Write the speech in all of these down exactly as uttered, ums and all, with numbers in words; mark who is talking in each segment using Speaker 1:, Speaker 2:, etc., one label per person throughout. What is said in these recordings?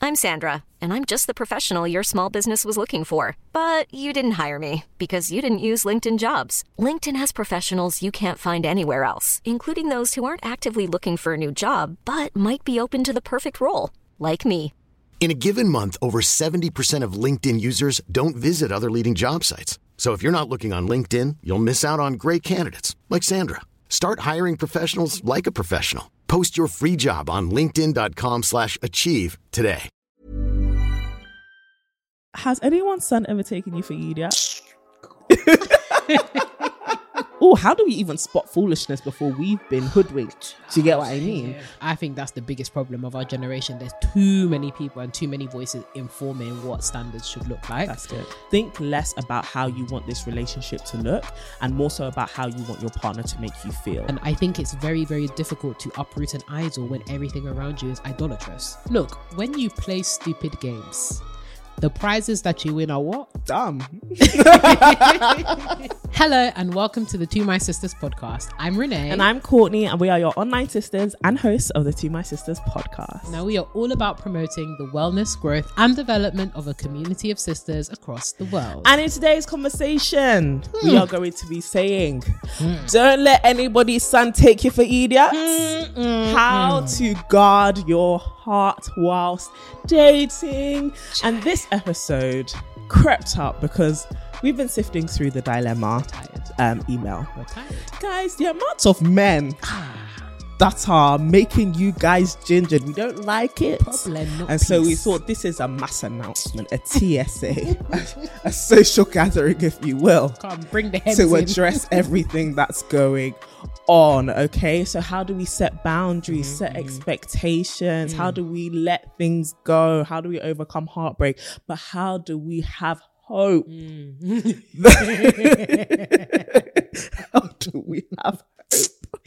Speaker 1: I'm Sandra, and I'm just the professional your small business was looking for. But you didn't hire me because you didn't use LinkedIn Jobs. LinkedIn has professionals you can't find anywhere else, including those who aren't actively looking for a new job, but might be open to the perfect role, like me.
Speaker 2: In a given month, over seventy percent of LinkedIn users don't visit other leading job sites. So if you're not looking on LinkedIn, you'll miss out on great candidates like Sandra. Start hiring professionals like a professional. Post your free job on linkedin.com slash achieve today.
Speaker 3: Has anyone's son ever taken you for you, yeah? Oh, how do we even spot foolishness before we've been hoodwinked? Do you get what I mean?
Speaker 4: I think that's the biggest problem of our generation. There's too many people and too many voices informing what standards should look like.
Speaker 3: That's good. Think less about how you want this relationship to look and more so about how you want your partner to make you feel.
Speaker 4: And I think it's very, very difficult to uproot an idol when everything around you is idolatrous. Look, when you play stupid games, the prizes that you win are what?
Speaker 3: Dumb.
Speaker 4: Hello and welcome to the To My Sisters podcast. I'm Renee.
Speaker 3: And I'm Courtney, and we are your online sisters and hosts of the To My Sisters podcast.
Speaker 4: Now we are all about promoting the wellness, growth and development of a community of sisters across the world.
Speaker 3: And in today's conversation, mm. we are going to be saying, mm. don't let anybody's son take you for idiots. Mm, mm, How mm. to guard your heart whilst dating. And this episode crept up because we've been sifting through the dilemma um, email.
Speaker 4: We're tired.
Speaker 3: Guys, the amount of men that are making you guys gingered, we don't like it.
Speaker 4: Problem, not
Speaker 3: and
Speaker 4: peace.
Speaker 3: So we thought this is a mass announcement, a T S A, a, a social gathering, if you will.
Speaker 4: Come, bring the heads
Speaker 3: to
Speaker 4: in.
Speaker 3: address everything that's going on. Okay, so how do we set boundaries, mm-hmm. set expectations? Mm-hmm. How do we let things go? How do we overcome heartbreak? But how do we have hope? Mm. How do we have hope?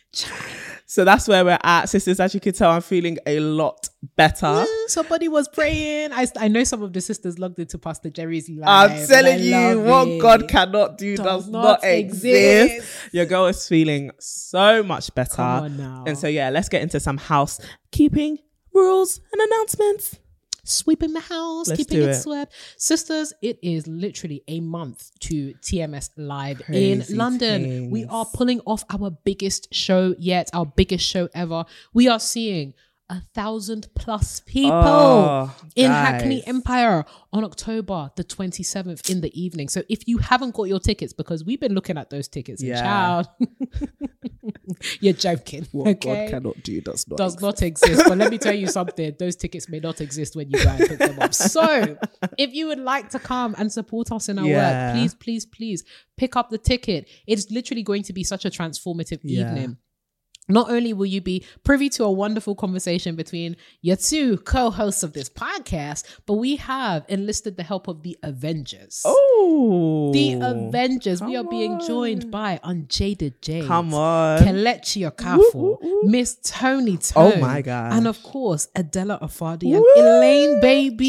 Speaker 3: So that's where we're at, sisters. As you can tell, I'm feeling a lot better.
Speaker 4: Yeah, somebody was praying. I, I know some of the sisters logged into Pastor Jerry's live.
Speaker 3: I'm telling you, what it. God cannot do does, does not, not exist. exist. Your girl is feeling so much better.
Speaker 4: Come on now.
Speaker 3: And so yeah, let's get into some housekeeping rules and announcements.
Speaker 4: Sweeping the house,
Speaker 3: Let's
Speaker 4: keeping it,
Speaker 3: it
Speaker 4: swept. Sisters, it is literally a month to T M S Live Crazy in London. Things. We are pulling off our biggest show yet, our biggest show ever. We are seeing a thousand plus people
Speaker 3: oh,
Speaker 4: in
Speaker 3: guys.
Speaker 4: Hackney Empire on October the twenty-seventh in the evening. So if you haven't got your tickets, because we've been looking at those tickets,
Speaker 3: yeah.
Speaker 4: and child, you're joking.
Speaker 3: What
Speaker 4: okay?
Speaker 3: God cannot do does not
Speaker 4: does
Speaker 3: exist.
Speaker 4: not exist. But let me tell you something: those tickets may not exist when you go and pick them up. So if you would like to come and support us in our
Speaker 3: yeah.
Speaker 4: work, please, please, please pick up the ticket. It's literally going to be such a transformative
Speaker 3: yeah.
Speaker 4: evening. Not only will you be privy to a wonderful conversation between your two co-hosts of this podcast, but we have enlisted the help of the Avengers.
Speaker 3: Oh,
Speaker 4: the Avengers. We are
Speaker 3: on.
Speaker 4: being joined by Unjaded Jade.
Speaker 3: Come on.
Speaker 4: Kelechi Okafor, Miss Tony Tone.
Speaker 3: Oh my God.
Speaker 4: And of course, Adela Afadi and Elaine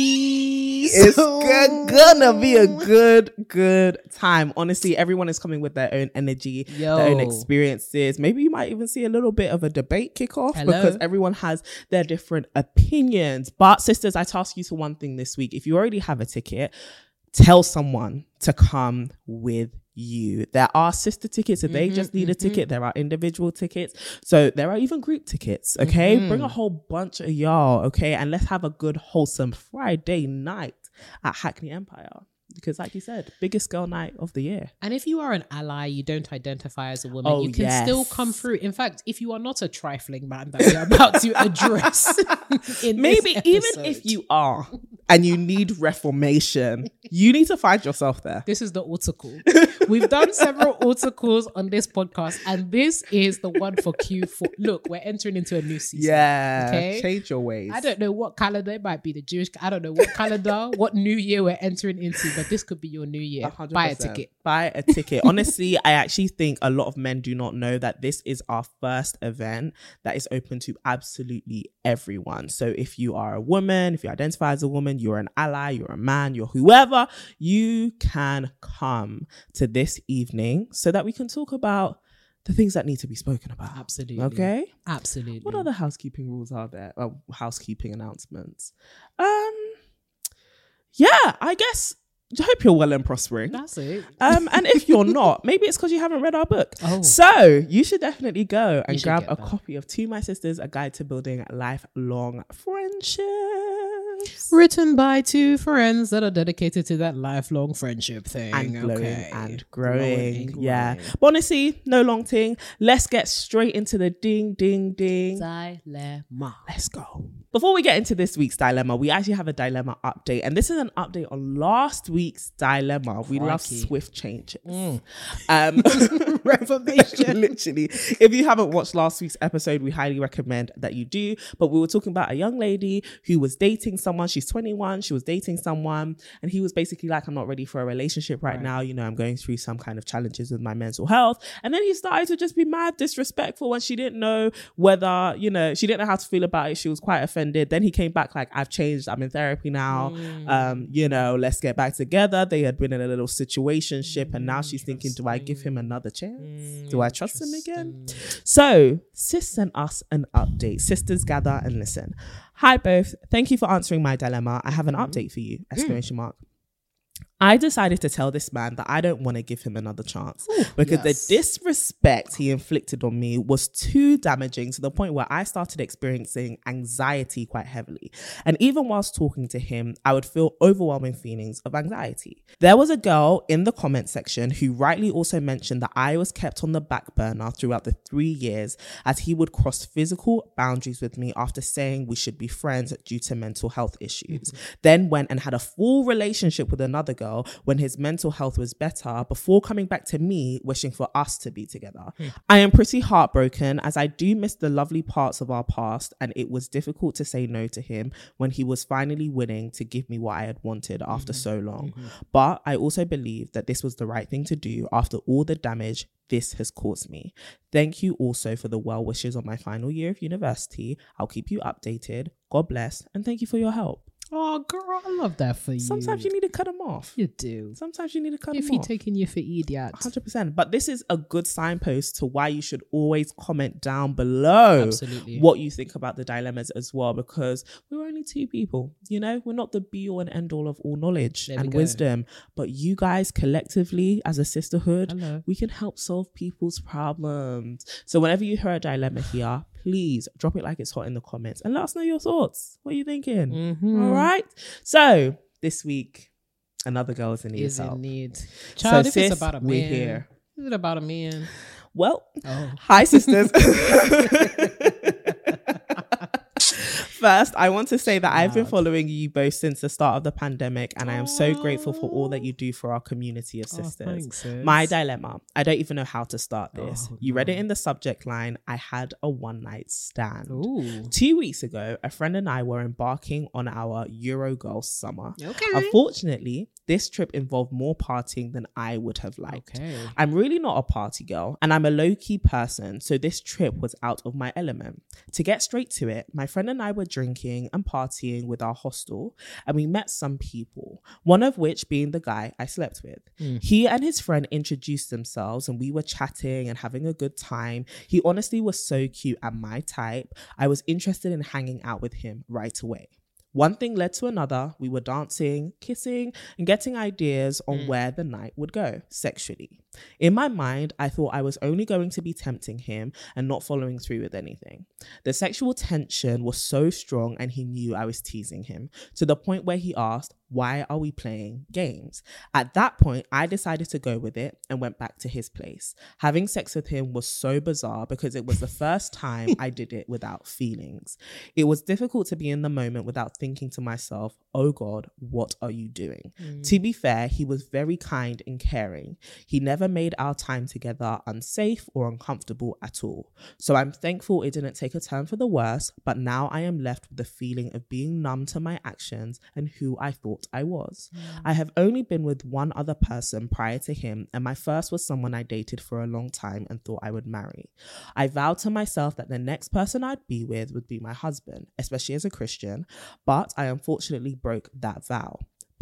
Speaker 4: Baby.
Speaker 3: It's good, gonna be a good, good time. Honestly, everyone is coming with their own energy,
Speaker 4: Yo.
Speaker 3: their own experiences. Maybe you might even see a little bit of a debate kick off
Speaker 4: Hello?
Speaker 3: because everyone has their different opinions. But sisters, I task you to one thing this week. If you already have a ticket, tell someone to come with you. There are sister tickets if they mm-hmm, just need mm-hmm. a ticket. There are individual tickets. So there are even group tickets. Okay. Mm-hmm. Bring a whole bunch of y'all. Okay. And let's have a good, wholesome Friday night at Hackney Empire. Because like you said, biggest girl night of the year.
Speaker 4: And if you are an ally, you don't identify as a woman,
Speaker 3: oh,
Speaker 4: you can
Speaker 3: yes.
Speaker 4: still come through. In fact, if you are not a trifling man that you're about to address in
Speaker 3: maybe
Speaker 4: this
Speaker 3: even
Speaker 4: episode,
Speaker 3: if you are and you need reformation, you need to find yourself there.
Speaker 4: This is the article. We've done several articles on this podcast, and this is the one for Q four. Look, we're entering into a new season.
Speaker 3: Yeah.
Speaker 4: Okay?
Speaker 3: Change your ways.
Speaker 4: I don't know what calendar. It might be the Jewish. I don't know what calendar, what new year we're entering into, but this could be your new year.
Speaker 3: one hundred percent.
Speaker 4: Buy a ticket.
Speaker 3: Buy a ticket. Honestly, I actually think a lot of men do not know that this is our first event that is open to absolutely everyone. So if you are a woman, if you identify as a woman, you're an ally, you're a man, you're whoever, you can come to this evening so that we can talk about the things that need to be spoken about.
Speaker 4: Absolutely.
Speaker 3: Okay?
Speaker 4: Absolutely.
Speaker 3: What other housekeeping rules are there? Well, housekeeping announcements. Um, yeah, I guess I hope you're well and prospering.
Speaker 4: That's it.
Speaker 3: Um, and if you're not, maybe it's because you haven't read our book.
Speaker 4: Oh.
Speaker 3: So you should definitely go and
Speaker 4: should
Speaker 3: grab
Speaker 4: get
Speaker 3: a
Speaker 4: that.
Speaker 3: copy of To My Sisters, A Guide to Building Lifelong Friendships.
Speaker 4: Written by two friends that are dedicated to that lifelong friendship thing.
Speaker 3: And glowing
Speaker 4: okay.
Speaker 3: and growing.
Speaker 4: and
Speaker 3: Yeah.
Speaker 4: growing.
Speaker 3: But honestly, no long thing. Let's get straight into the ding, ding, ding.
Speaker 4: Dilemma.
Speaker 3: Let's go. Before we get into this week's dilemma, we actually have a dilemma update. And this is an update on last week's dilemma. We love
Speaker 4: Crikey.
Speaker 3: swift changes.
Speaker 4: Mm.
Speaker 3: Um,
Speaker 4: Reformation.
Speaker 3: Literally. If you haven't watched last week's episode, we highly recommend that you do. But we were talking about a young lady who was dating someone. She's twenty-one. She was dating someone. And he was basically like, I'm not ready for a relationship right,
Speaker 4: Right.
Speaker 3: now. You know, I'm going through some kind of challenges with my mental health. And then he started to just be mad disrespectful when she didn't know whether, you know, she didn't know how to feel about it. She was quite offended. Then he came back like, I've changed. I'm in therapy now.
Speaker 4: Mm.
Speaker 3: Um, you know, let's get back together. They had been in a little situationship, and now she's thinking, do I give him another chance?
Speaker 4: Mm,
Speaker 3: Do I trust him again? So, Sis sent us an update. Sisters, gather and listen. Hi both. Thank you for answering my dilemma. I have an update for you! Exclamation mark. I decided to tell this man that I don't want to give him another chance because
Speaker 4: yes.
Speaker 3: the disrespect he inflicted on me was too damaging to the point where I started experiencing anxiety quite heavily. And even whilst talking to him, I would feel overwhelming feelings of anxiety. There was a girl in the comment section who rightly also mentioned that I was kept on the back burner throughout the three years as he would cross physical boundaries with me after saying we should be friends due to mental health issues. Mm-hmm. Then went and had a full relationship with another girl when his mental health was better before coming back to me wishing for us to be together. Hmm. I am pretty heartbroken as I do miss the lovely parts of our past, and it was difficult to say no to him when he was finally willing to give me what I had wanted after mm-hmm. so long. Mm-hmm. But I also believe that this was the right thing to do after all the damage this has caused me. Thank you also for the well wishes on my final year of university. I'll keep you updated. God bless, and thank you for your help.
Speaker 4: Oh, girl, I love that for you.
Speaker 3: Sometimes you need to cut them off.
Speaker 4: You do.
Speaker 3: Sometimes you need to cut
Speaker 4: if
Speaker 3: them off.
Speaker 4: If he's taking you for idiot.
Speaker 3: one hundred percent. But this is a good signpost to why you should always comment down below
Speaker 4: Absolutely.
Speaker 3: what you think about the dilemmas as well, because we're only two people, you know? We're not the be-all and end-all of all knowledge
Speaker 4: there
Speaker 3: and wisdom. But you guys collectively, as a sisterhood,
Speaker 4: Hello.
Speaker 3: we can help solve people's problems. So whenever you hear a dilemma here, please drop it like it's hot in the comments and let us know your thoughts. What are you thinking?
Speaker 4: Mm-hmm.
Speaker 3: All right. So this week, another girl is in need
Speaker 4: is
Speaker 3: of help.
Speaker 4: in need. Child,
Speaker 3: so
Speaker 4: if
Speaker 3: sis,
Speaker 4: it's about a man,
Speaker 3: we're here.
Speaker 4: Is it about a man?
Speaker 3: Well,
Speaker 4: oh.
Speaker 3: Hi sisters. First, I want to say that I've been following you both since the start of the pandemic, and I am so grateful for all that you do for our community of sisters.
Speaker 4: Oh, thanks, sis.
Speaker 3: My dilemma. I don't even know how to start this.
Speaker 4: Oh,
Speaker 3: you read
Speaker 4: no.
Speaker 3: it in the subject line. I had a one night stand.
Speaker 4: Ooh.
Speaker 3: Two weeks ago, a friend and I were embarking on our Eurogirl summer.
Speaker 4: Okay.
Speaker 3: Unfortunately, this trip involved more partying than I would have liked.
Speaker 4: Okay.
Speaker 3: I'm really not a party girl, and I'm a low-key person, so this trip was out of my element. To get straight to it, my friend and I were drinking and partying with our hostel, and we met some people, one of which being the guy I slept with. Mm. He and his friend introduced themselves, and we were chatting and having a good time. He honestly was so cute and my type. I was interested in hanging out with him right away. One thing led to another. We were dancing, kissing, and getting ideas on mm. where the night would go sexually. In my mind, I thought I was only going to be tempting him and not following through with anything. The sexual tension was so strong, and he knew I was teasing him, to the point where he asked, why are we playing games? At that point, I decided to go with it and went back to his place. Having sex with him was so bizarre because it was the first time I did it without feelings. It was difficult to be in the moment without thinking to myself, oh God, what are you doing? Mm. To be fair, he was very kind and caring. He never made our time together unsafe or uncomfortable at all. So I'm thankful it didn't take a turn for the worse, but now I am left with the feeling of being numb to my actions and who I thought I was. Mm. I have only been with one other person prior to him, and my first was someone I dated for a long time and thought I would marry. I vowed to myself that the next person I'd be with would be my husband, especially as a Christian, but I unfortunately broke that vow.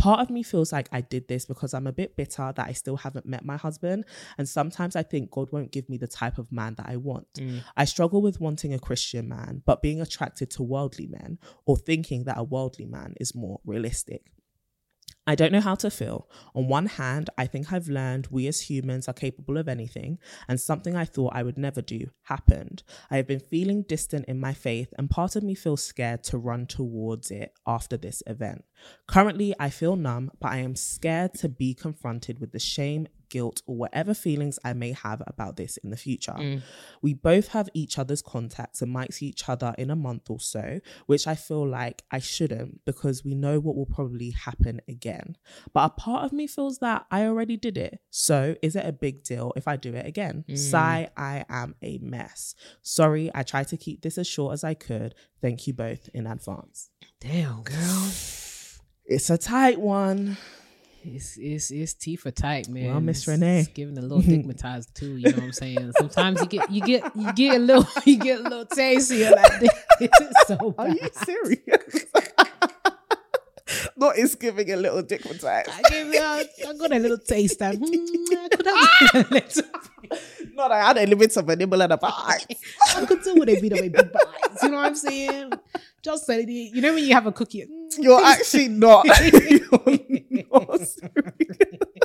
Speaker 3: part of me feels like I did this because I'm a bit bitter that I still haven't met my husband. And sometimes I think God won't give me the type of man that I want. Mm. I struggle with wanting a Christian man, but being attracted to worldly men, or thinking that a worldly man is more realistic. I don't know how to feel. On one hand, I think I've learned we as humans are capable of anything, and something I thought I would never do happened. I have been feeling distant in my faith, and part of me feels scared to run towards it after this event. Currently, I feel numb, but I am scared to be confronted with the shame, guilt, or whatever feelings I may have about this in the future. Mm. We both have each other's contacts and might see each other in a month or so, which I feel like I shouldn't because we know what will probably happen again. But a part of me feels that I already did it. So is it a big deal if I do it again? Mm. Sigh, I am a mess. Sorry, I tried to keep this as short as I could. Thank you both in advance.
Speaker 4: Damn, girl.
Speaker 3: It's a tight one.
Speaker 4: It's it's it's tea for tight, man.
Speaker 3: Well, Miss Renee,
Speaker 4: it's giving a little stigmatized too. You know what I'm saying? Sometimes you get you get you get a little you get a little taste. You're like, this is so bad.
Speaker 3: Are you serious? Not it's giving a little stigmatized.
Speaker 4: I gave it. A, I got a little taste. And mm, I could have a little.
Speaker 3: Not I had a little bit of a nibble and a bite.
Speaker 4: I could do with a bit of a big bites. You know what I'm saying? Just say it. You know when you have a cookie. Mm,
Speaker 3: you're actually not. You're not serious.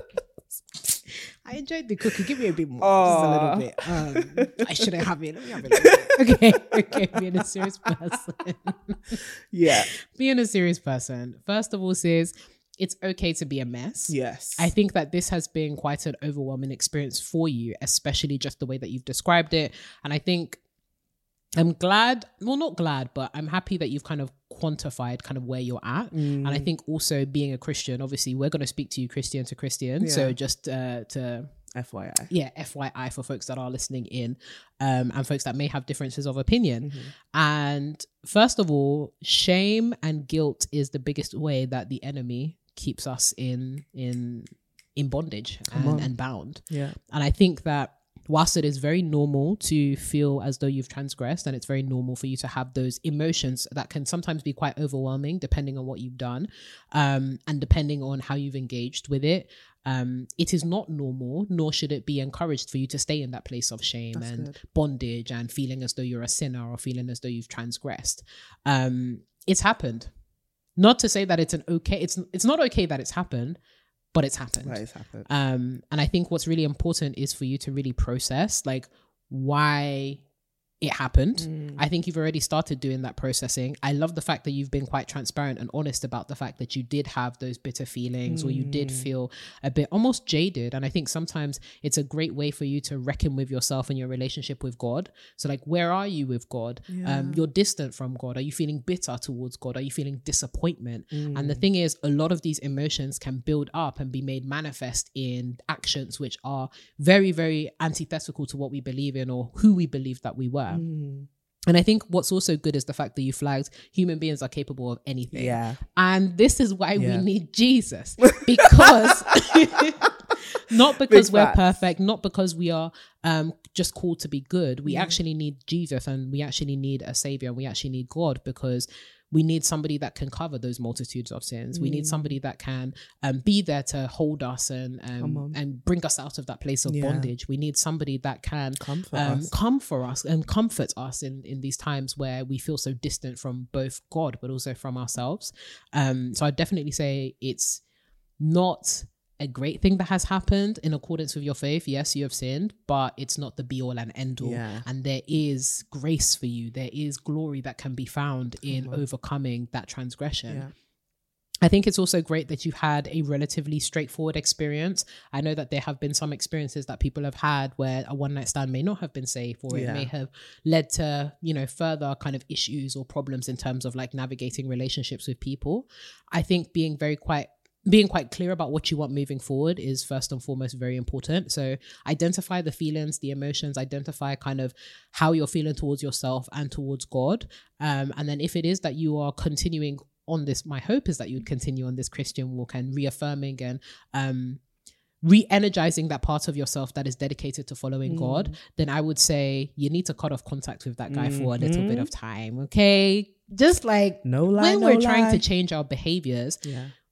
Speaker 4: I enjoyed the cookie. Give me a bit more. Oh. Just a little bit. Um, I shouldn't have it. Let me have it. A little bit. Okay. Okay. Being a serious person.
Speaker 3: Yeah.
Speaker 4: Being a serious person. First of all, says it's okay to be a mess.
Speaker 3: Yes.
Speaker 4: I think that this has been quite an overwhelming experience for you, especially just the way that you've described it. And I think I'm glad, well, not glad, but I'm happy that you've kind of quantified kind of where you're at. Mm. And I think also being a Christian, obviously we're going to speak to you Christian to Christian. Yeah. So just uh, to...
Speaker 3: F Y I.
Speaker 4: Yeah, F Y I for folks that are listening in um, and folks that may have differences of opinion. Mm-hmm. And first of all, shame and guilt is the biggest way that the enemy keeps us in in in bondage and, and bound.
Speaker 3: Yeah.
Speaker 4: And I think that whilst it is very normal to feel as though you've transgressed, and it's very normal for you to have those emotions that can sometimes be quite overwhelming depending on what you've done um, and depending on how you've engaged with it, um, it is not normal, nor should it be encouraged for you to stay in that place of shame That's and good. bondage and feeling as though you're a sinner or feeling as though you've transgressed. Um, it's happened. Not to say that it's an okay, it's it's not okay that it's happened, but it's happened.
Speaker 3: Right, it's happened.
Speaker 4: Um, and I think what's really important is for you to really process like why it happened. Mm. I think you've already started doing that processing. I love the fact that you've been quite transparent and honest about the fact that you did have those bitter feelings mm. or you did feel a bit almost jaded. And I think sometimes it's a great way for you to reckon with yourself and your relationship with God. So like, where are you with God? Yeah. Um, you're distant from God. Are you feeling bitter towards God? Are you feeling disappointment? Mm. And the thing is, a lot of these emotions can build up and be made manifest in actions which are very, very antithetical to what we believe in or who we believe that we were. Mm. And I think what's also good is the fact that you flagged human beings are capable of anything. Yeah. And this is why yeah. we need Jesus. Because not because Big we're facts. perfect, not because we are um, just called to be good. We yeah. actually need Jesus, and we actually need a savior, and we actually need God, because we need somebody that can cover those multitudes of sins. Mm. We need somebody that can um, be there to hold us and um, and bring us out of that place of yeah. bondage. We need somebody that can
Speaker 3: comfort
Speaker 4: um,
Speaker 3: us.
Speaker 4: come for us and comfort us in, in these times where we feel so distant from both God, but also from ourselves. Um, so I'd definitely say it's not a great thing that has happened in accordance with your faith. Yes, you have sinned, but it's not the be all and end all. Yeah. And there is grace for you. There is glory that can be found in mm-hmm. overcoming that transgression. Yeah. I think it's also great that you've had a relatively straightforward experience. I know that there have been some experiences that people have had where a one night stand may not have been safe, or yeah. it may have led to, you know, further kind of issues or problems in terms of like navigating relationships with people. I think being very quite being quite clear about what you want moving forward is first and foremost very important. So identify the feelings, the emotions, identify kind of how you're feeling towards yourself and towards God. Um, and then if it is that you are continuing on this, my hope is that you would continue on this Christian walk and reaffirming and um, re-energizing that part of yourself that is dedicated to following mm. God, then I would say you need to cut off contact with that guy mm-hmm. for a little bit of time. Okay. Just like
Speaker 3: no lie,
Speaker 4: when
Speaker 3: no
Speaker 4: we're
Speaker 3: lie.
Speaker 4: trying to change our behaviors,
Speaker 3: yeah.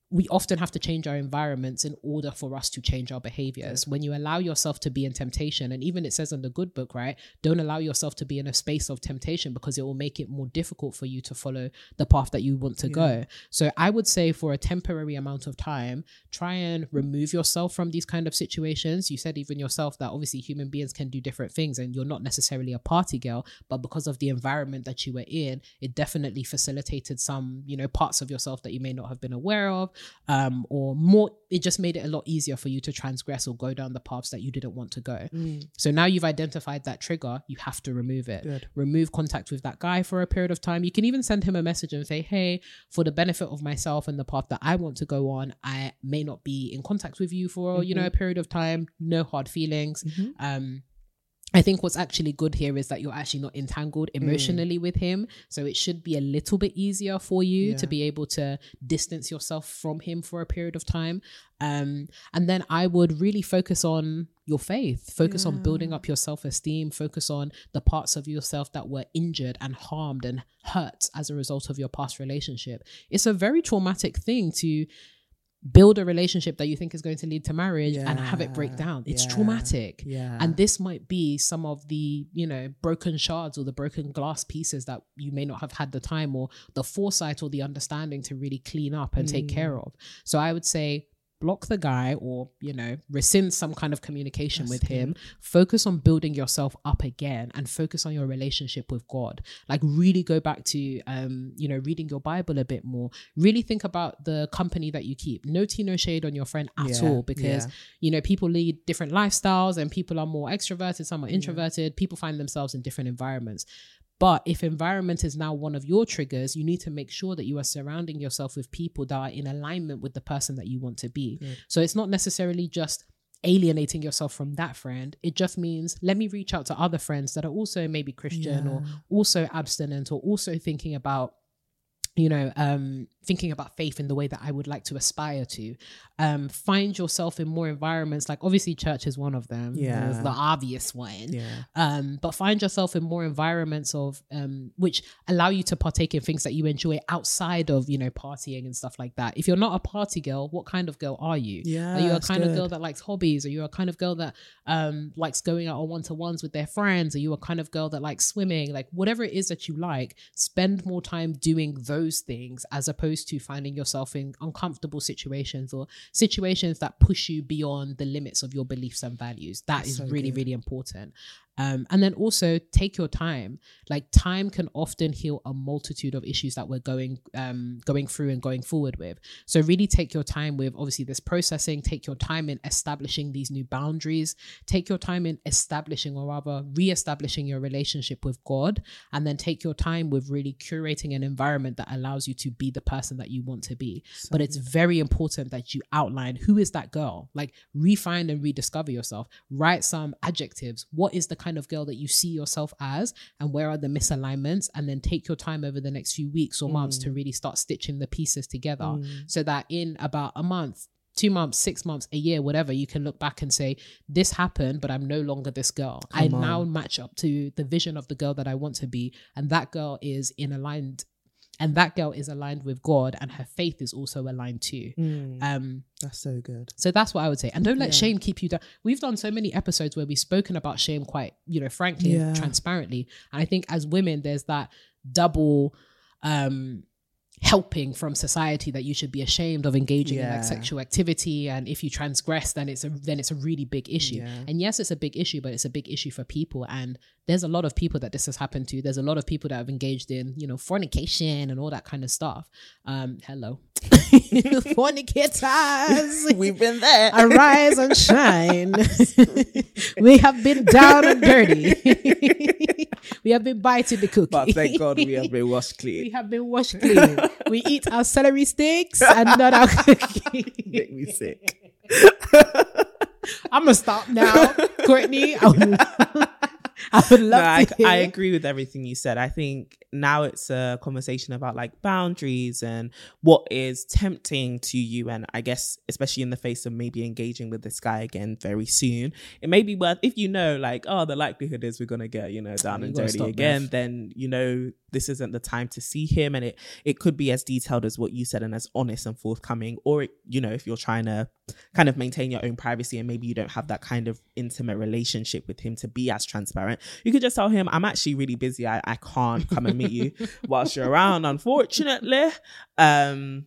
Speaker 4: we often have to change our environments in order for us to change our behaviors. When you allow yourself to be in temptation, and even it says in the good book, right? Don't allow yourself to be in a space of temptation, because it will make it more difficult for you to follow the path that you want to yeah. go. So I would say for a temporary amount of time, try and remove yourself from these kind of situations. You said even yourself that obviously human beings can do different things, and you're not necessarily a party girl, but because of the environment that you were in, it definitely facilitated some, you know, parts of yourself that you may not have been aware of. Um, or more, it just made it a lot easier for you to transgress or go down the paths that you didn't want to go. Mm. So now you've identified that trigger, you have to remove it. Good. Remove contact with that guy for a period of time. You can even send him a message and say, hey, for the benefit of myself and the path that I want to go on, I may not be in contact with you for, mm-hmm. you know, a period of time. No hard feelings. Mm-hmm. Um, I think what's actually good here is that you're actually not entangled emotionally mm. with him. So it should be a little bit easier for you yeah. to be able to distance yourself from him for a period of time. Um, and then I would really focus on your faith, focus yeah. on building up your self-esteem, focus on the parts of yourself that were injured and harmed and hurt as a result of your past relationship. It's a very traumatic thing to build a relationship that you think is going to lead to marriage yeah, and have it break down. It's yeah, traumatic. Yeah. And this might be some of the, you know, broken shards or the broken glass pieces that you may not have had the time or the foresight or the understanding to really clean up and mm. take care of. So I would say block the guy, or, you know, rescind some kind of communication That's with him. Good. Focus on building yourself up again and focus on your relationship with God. Like really go back to, um, you know, reading your Bible a bit more. Really think about the company that you keep. No tea, no shade on your friend at yeah, all, because, yeah. you know, people lead different lifestyles and people are more extroverted, some are introverted. Yeah. People find themselves in different environments. But if environment is now one of your triggers, you need to make sure that you are surrounding yourself with people that are in alignment with the person that you want to be. Good. So it's not necessarily just alienating yourself from that friend. It just means, let me reach out to other friends that are also maybe Christian yeah. or also abstinent or also thinking about, you know, um, thinking about faith in the way that I would like to aspire to. Um, find yourself in more environments, like obviously church is one of them. Yeah. It's the obvious one. Yeah. Um, but find yourself in more environments of, um, which allow you to partake in things that you enjoy outside of, you know, partying and stuff like that. If you're not a party girl, what kind of girl are you? Yeah, are you a kind good. of girl that likes hobbies? Are you a kind of girl that um, likes going out on one-to-ones with their friends? Are you a kind of girl that likes swimming? Like whatever it is that you like, spend more time doing those things as opposed to finding yourself in uncomfortable situations or situations that push you beyond the limits of your beliefs and values. That That's is so really, good. really important. Um, and then also take your time. Like time can often heal a multitude of issues that we're going um, going through and going forward with. So really take your time with obviously this processing, take your time in establishing these new boundaries, take your time in establishing or rather re-establishing your relationship with God, and then take your time with really curating an environment that allows you to be the person that you want to be. So but it's very important that you outline who is that girl, like refine and rediscover yourself, write some adjectives. What is the kind of girl that you see yourself as, and where are the misalignments, and then take your time over the next few weeks or months mm. to really start stitching the pieces together mm. so that in about a month, two months, six months, a year, whatever, you can look back and say, this happened, but I'm no longer this girl. Come I on. now match up to the vision of the girl that I want to be, and that girl is in aligned And that girl is aligned with God, and her faith is also aligned too. Mm, um,
Speaker 3: that's so good.
Speaker 4: So that's what I would say. And don't let
Speaker 3: yeah.
Speaker 4: shame keep you down. We've done so many episodes where we've spoken about shame quite, you know, frankly, yeah. and transparently. And I think as women, there's that double um, helping from society that you should be ashamed of engaging yeah. in like sexual activity, and if you transgress, then it's a then it's a really big issue. Yeah. And yes, it's a big issue, but it's a big issue for people. And there's a lot of people that this has happened to. There's a lot of people that have engaged in, you know, fornication and all that kind of stuff. Um, hello. Fornicators.
Speaker 3: We've been there.
Speaker 4: Arise and shine. We have been down and dirty. We have been biting the cookie.
Speaker 3: But thank God we have been washed clean.
Speaker 4: We have been washed clean. We eat our celery sticks and not our cookie.
Speaker 3: Make me sick.
Speaker 4: I'm going to stop now, Courtney. I would love
Speaker 3: no,
Speaker 4: to
Speaker 3: I,
Speaker 4: hear.
Speaker 3: I agree with everything you said. I think now it's a conversation about like boundaries and what is tempting to you. And I guess, especially in the face of maybe engaging with this guy again very soon, it may be worth, if you know, like, oh, the likelihood is we're going to get, you know, down
Speaker 4: You
Speaker 3: and
Speaker 4: gotta
Speaker 3: dirty
Speaker 4: stop,
Speaker 3: again,
Speaker 4: Beth.
Speaker 3: then, you know, this isn't the time to see him. And it, it could be as detailed as what you said and as honest and forthcoming. Or, it, you know, if you're trying to kind of maintain your own privacy and maybe you don't have that kind of intimate relationship with him to be as transparent, you could just tell him, I'm actually really busy. I, I can't come and meet you whilst you're around, unfortunately. Um,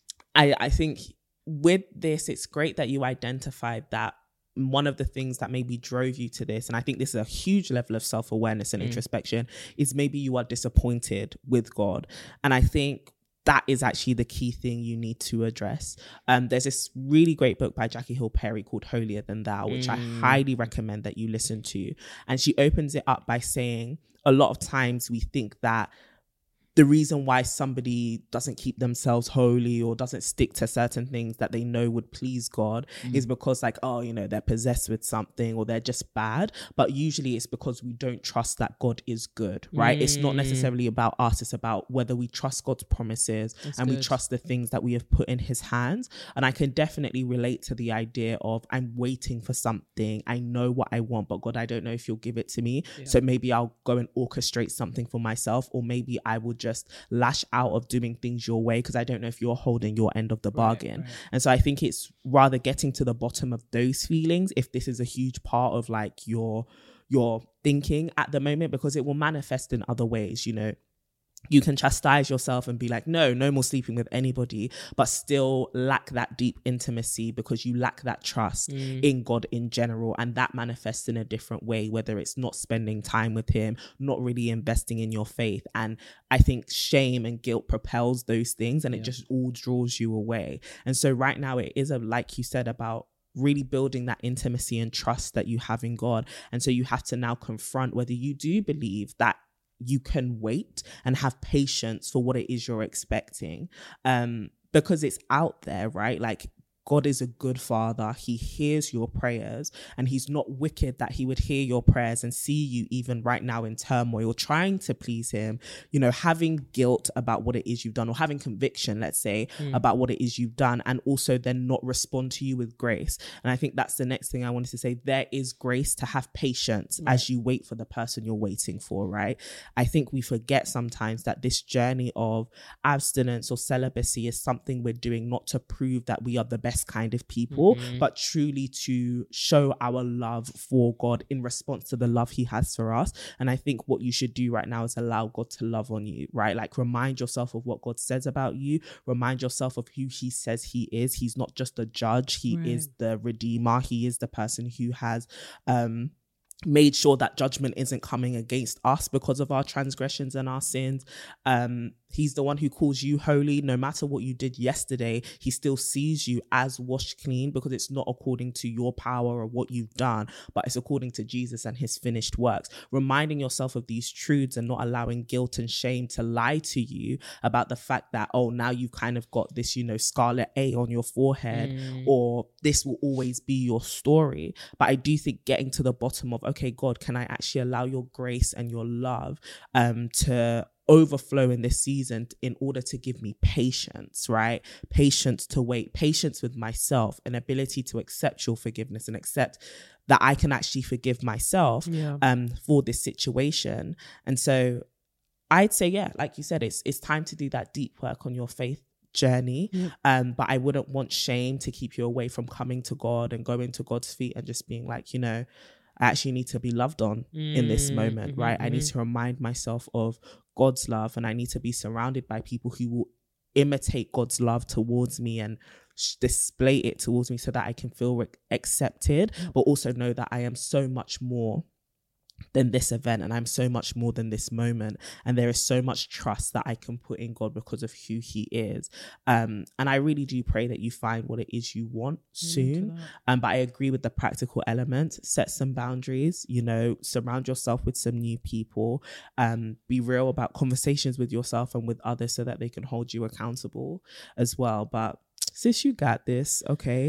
Speaker 3: I, I think with this, it's great that you identified that one of the things that maybe drove you to this, and I think this is a huge level of self-awareness and mm. introspection, is maybe you are disappointed with God. And I think that is actually the key thing you need to address. Um, there's this really great book by Jackie Hill Perry called Holier Than Thou, which mm. I highly recommend that you listen to. And she opens it up by saying, a lot of times we think that the reason why somebody doesn't keep themselves holy or doesn't stick to certain things that they know would please God mm. is because like, oh, you know, they're possessed with something or they're just bad. But usually it's because we don't trust that God is good, right? Mm. It's not necessarily about us. It's about whether we trust God's promises That's and good. we trust the things that we have put in his hands. And I can definitely relate to the idea of I'm waiting for something. I know what I want, but God, I don't know if you'll give it to me. Yeah. So maybe I'll go and orchestrate something for myself, or maybe I will just just lash out of doing things your way because I don't know if you're holding your end of the bargain. Right, right. And so I think it's rather getting to the bottom of those feelings, if this is a huge part of like your your thinking at the moment, because it will manifest in other ways. You know, you can chastise yourself and be like, no, no more sleeping with anybody, but still lack that deep intimacy because you lack that trust mm. in God in general. And that manifests in a different way, whether it's not spending time with him, not really investing in your faith. And I think shame and guilt propels those things, and yeah. it just all draws you away. And so right now it is, a, like you said, about really building that intimacy and trust that you have in God. And so you have to now confront whether you do believe that you can wait and have patience for what it is you're expecting, um, because it's out there, right? Like, God is a good father. He hears your prayers, and he's not wicked that he would hear your prayers and see you even right now in turmoil, trying to please him, you know, having guilt about what it is you've done, or having conviction, let's say, mm. about what it is you've done, and also then not respond to you with grace. And I think that's the next thing I wanted to say. There is grace to have patience right. as you wait for the person you're waiting for, right? I think we forget sometimes that this journey of abstinence or celibacy is something we're doing not to prove that we are the best kind of people, mm-hmm. but truly to show our love for God in response to the love he has for us. And I think what you should do right now is allow God to love on you, right? Like, remind yourself of what God says about you. Remind yourself of who he says he is. He's not just a judge. He right. is the redeemer. He is the person who has um made sure that judgment isn't coming against us because of our transgressions and our sins. Um, he's the one who calls you holy. No matter what you did yesterday, he still sees you as washed clean, because it's not according to your power or what you've done, but it's according to Jesus and his finished works. Reminding yourself of these truths and not allowing guilt and shame to lie to you about the fact that, oh, now you've kind of got this, you know, scarlet A on your forehead, mm. or this will always be your story. But I do think getting to the bottom of, okay, God, can I actually allow your grace and your love um, to overflow in this season in order to give me patience, right? Patience to wait, patience with myself, an ability to accept your forgiveness and accept that I can actually forgive myself yeah. um, for this situation. And so I'd say, yeah, like you said, it's it's time to do that deep work on your faith journey. Yeah. Um, but I wouldn't want shame to keep you away from coming to God and going to God's feet and just being like, you know, I actually need to be loved on mm, in this moment, mm-hmm, right? Mm-hmm. I need to remind myself of God's love, and I need to be surrounded by people who will imitate God's love towards me and sh- display it towards me so that I can feel re- accepted, mm. but also know that I am so much more than this event, and I'm so much more than this moment, and there is so much trust that I can put in God because of who he is. Um, and I really do pray that you find what it is you want soon. Um, but I agree with the practical element. Set some boundaries, you know, surround yourself with some new people, um, be real about conversations with yourself and with others so that they can hold you accountable as well. But sis, you got this, okay?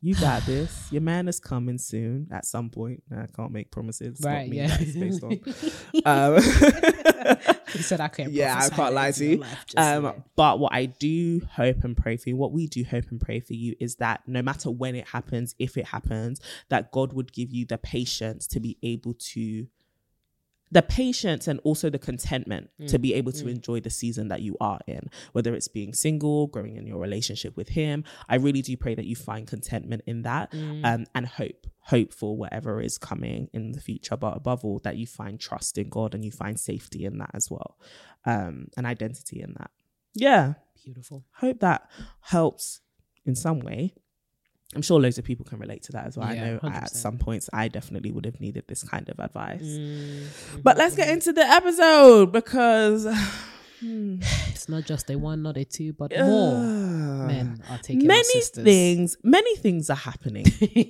Speaker 3: You got this. Your man is coming soon at some point. I can't make promises. It's
Speaker 4: Right,
Speaker 3: not me
Speaker 4: yeah.
Speaker 3: that it's based on. um,
Speaker 4: He said I can't.
Speaker 3: yeah, I
Speaker 4: prophesy
Speaker 3: can't lie
Speaker 4: into
Speaker 3: to
Speaker 4: your
Speaker 3: you.
Speaker 4: life just
Speaker 3: Um,
Speaker 4: yet.
Speaker 3: but what I do hope and pray for you, what we do hope and pray for you is that no matter when it happens, if it happens, that God would give you the patience to be able to the patience and also the contentment mm. to be able to mm. enjoy the season that you are in, whether it's being single, growing in your relationship with him. I really do pray that you find contentment in that mm. um, and hope, hope for whatever is coming in the future. But above all, that you find trust in God and you find safety in that as well, um, and identity in that. Yeah.
Speaker 4: Beautiful.
Speaker 3: Hope that helps in some way. I'm sure loads of people can relate to that as well.
Speaker 4: Yeah,
Speaker 3: I know
Speaker 4: one hundred percent.
Speaker 3: At some points I definitely would have needed this kind of advice.
Speaker 4: Mm-hmm.
Speaker 3: But let's get into the episode because
Speaker 4: hmm. it's not just a one, not a two, but
Speaker 3: uh,
Speaker 4: more men are taking
Speaker 3: many
Speaker 4: our sisters.
Speaker 3: things. Many things are happening.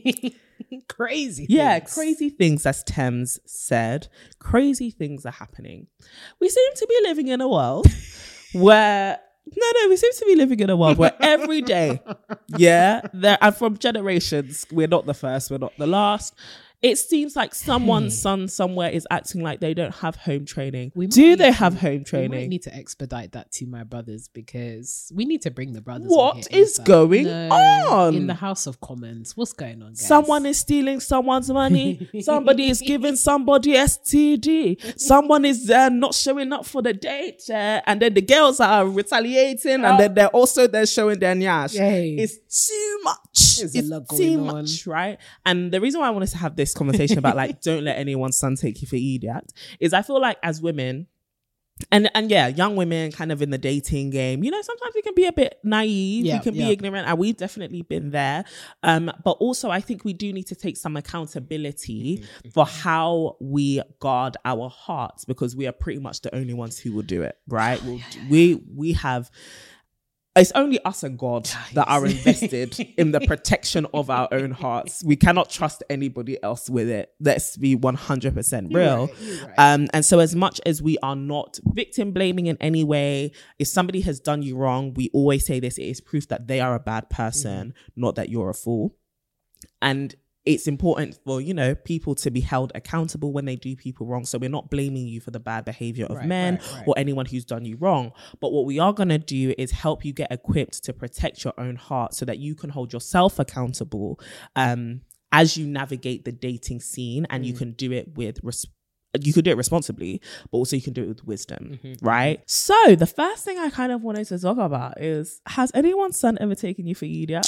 Speaker 4: Crazy.
Speaker 3: Yeah,
Speaker 4: things.
Speaker 3: crazy things, as Thames said. Crazy things are happening. We seem to be living in a world where. No, no, we seem to be living in a world where every day, yeah, there and from generations, we're not the first, we're not the last. It seems like someone's son somewhere is acting like they don't have home training.
Speaker 4: We might
Speaker 3: Do
Speaker 4: need
Speaker 3: they
Speaker 4: to-
Speaker 3: have home
Speaker 4: We might
Speaker 3: training?
Speaker 4: need to expedite that to my brothers because we need to bring the brothers.
Speaker 3: What
Speaker 4: on here
Speaker 3: is
Speaker 4: ASAP.
Speaker 3: going
Speaker 4: No,
Speaker 3: on?
Speaker 4: in the House of Commons? What's going on, guys?
Speaker 3: Someone is stealing someone's money. Somebody is giving somebody S T D. Someone is uh, not showing up for the date. Uh, and then the girls are retaliating. And then they're also they're showing their nyash.
Speaker 4: Yay.
Speaker 3: It's too much.
Speaker 4: There's a
Speaker 3: it's
Speaker 4: lot
Speaker 3: too
Speaker 4: going on.
Speaker 3: much, right? And the reason why I wanted to have this conversation about like, don't let anyone's son take you for idiot is I feel like as women, And and yeah, young women kind of in the dating game, you know, sometimes we can be a bit naive,
Speaker 4: Yeah,
Speaker 3: we can
Speaker 4: yeah.
Speaker 3: be ignorant, and we've definitely been there. Um, but also I think we do need to take some accountability
Speaker 4: Mm-hmm.
Speaker 3: for how we guard our hearts, because we are pretty much the only ones who will do it, right? We'll, we we have it's only us and God that are invested in the protection of our own hearts. We cannot trust anybody else with it. Let's be one hundred percent real.
Speaker 4: You're right, you're right.
Speaker 3: Um, and so as much as we are not victim blaming in any way, if somebody has done you wrong, we always say this, it is proof that they are a bad person, mm-hmm. not that you're a fool. And it's important for, you know, people to be held accountable when they do people wrong. So we're not blaming you for the bad behavior of
Speaker 4: Right,
Speaker 3: men
Speaker 4: right, right.
Speaker 3: or anyone who's done you wrong. But what we are going to do is help you get equipped to protect your own heart so that you can hold yourself accountable um, as you navigate the dating scene, and mm. you can do it with res- you could do it responsibly, but also you can do it with wisdom,
Speaker 4: Mm-hmm.
Speaker 3: right? So the first thing I kind of wanted to talk about is, has anyone's son ever taken you for idiot?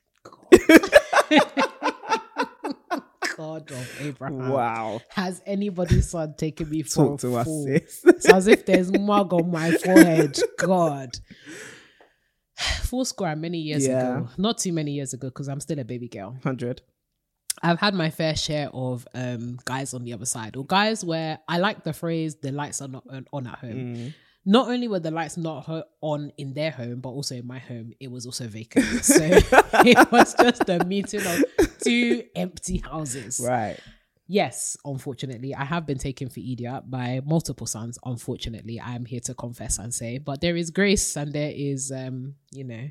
Speaker 4: God of Abraham.
Speaker 3: Wow.
Speaker 4: Has anybody's son taken me for
Speaker 3: Talk
Speaker 4: a
Speaker 3: to us,
Speaker 4: fool?
Speaker 3: sis.
Speaker 4: It's as if there's mug on my forehead. God. Full square many years
Speaker 3: Yeah.
Speaker 4: ago. Not too many years ago, because I'm still a baby girl.
Speaker 3: one hundred.
Speaker 4: I've had my fair share of um, guys on the other side, or guys where I like the phrase, the lights are not on, on at home.
Speaker 3: Mm.
Speaker 4: Not only were the lights not ho- on in their home, but also in my home, it was also vacant. So it was just a meeting of two empty houses.
Speaker 3: Right.
Speaker 4: Yes, unfortunately, I have been taken for idiot by multiple sons. Unfortunately, I am here to confess and say, but there is grace and there is, um, you know,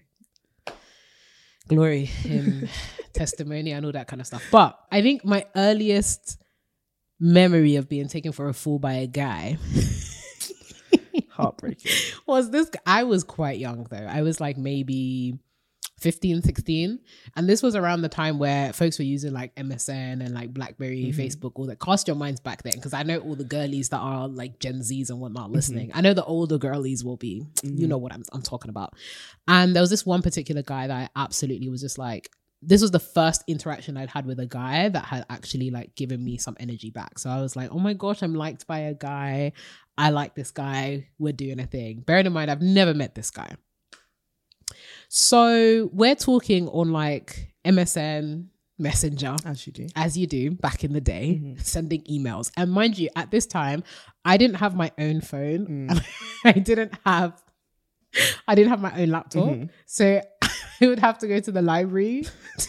Speaker 4: glory in testimony and all that kind of stuff. But I think my earliest memory of being taken for a fool by a guy
Speaker 3: Heartbreaking.
Speaker 4: was this. I was quite young though. I was like maybe fifteen, sixteen. And this was around the time where folks were using like M S N and like BlackBerry,
Speaker 3: Mm-hmm.
Speaker 4: Facebook, all that. Cast your minds back then, because I know all the girlies that are like Gen Zs and whatnot
Speaker 3: Mm-hmm.
Speaker 4: listening. I know the older girlies will be, you know what I'm, I'm talking about. And there was this one particular guy that I absolutely was just like, this was the first interaction I'd had with a guy that had actually like given me some energy back. So I was like, oh my gosh, I'm liked by a guy. I like this guy. We're doing a thing. Bearing in mind, I've never met this guy. So we're talking on like M S N, Messenger,
Speaker 3: As you do.
Speaker 4: as you do back in the day,
Speaker 3: Mm-hmm.
Speaker 4: sending emails. And mind you, at this time, I didn't have my own phone.
Speaker 3: Mm.
Speaker 4: And I didn't have, I didn't have my own laptop.
Speaker 3: Mm-hmm.
Speaker 4: So I would have to go to the library.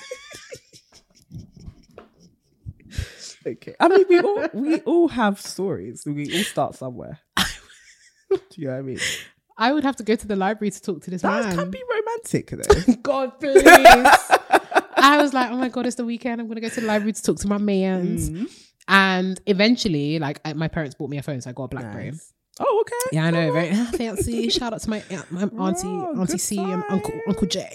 Speaker 3: Okay. I mean, we all we all have stories. We all start somewhere. Do you know what I mean?
Speaker 4: I would have to go to the library to talk to this
Speaker 3: That
Speaker 4: man.
Speaker 3: can be romantic though.
Speaker 4: God, please. I was like, oh my God, it's the weekend. I'm going to go to the library to talk to my mans. Mm. And eventually, like, I, my parents bought me a phone, so I got a BlackBerry. Nice.
Speaker 3: Oh, okay.
Speaker 4: Yeah, I know. Very fancy. Shout out to my, my auntie, oh, Auntie C and Uncle Uncle J.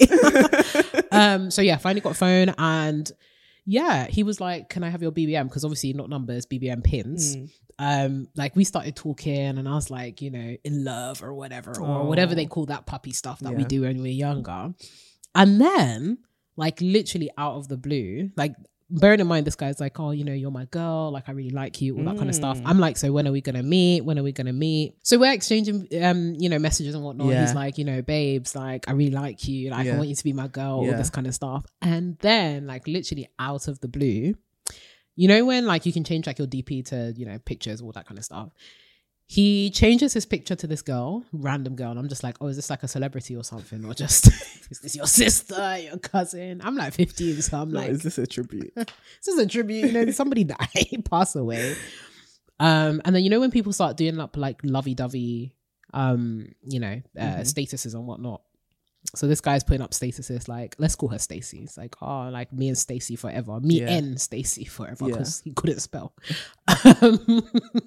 Speaker 4: um. So yeah, finally got a phone, and yeah, he was like, "Can I have your B B M?" Because obviously not numbers, B B M pins. Mm. Um, like we started talking, and I was like, you know, in love or whatever, or oh. whatever they call that puppy stuff that yeah. we do when we're younger. And then, like, literally out of the blue, like, bearing in mind this guy's like, oh, you know, you're my girl, like I really like you, all that mm. kind of stuff. I'm like, so when are we gonna meet? When are we gonna meet? So we're exchanging um, you know, messages and whatnot. Yeah. He's like, you know, babes, like I really like you, like yeah. I want you to be my girl, yeah. all this kind of stuff. And then like literally out of the blue, you know, when like you can change like your D P to, you know, pictures, all that kind of stuff. He changes his picture to this girl, random girl, and I'm just like, oh, is this like a celebrity or something? Or just, is this your sister, your cousin? I'm like fifteen, so I'm no, like...
Speaker 3: is this a tribute?
Speaker 4: This is a tribute, you know, did somebody die, pass away? Um, and then, you know, when people start doing up like lovey-dovey, um, you know, uh, mm-hmm. statuses and whatnot. So this guy's putting up statuses like, let's call her Stacey. It's like, oh, like me and Stacey forever. Me yeah. and Stacey forever, because yeah. he couldn't spell. Um,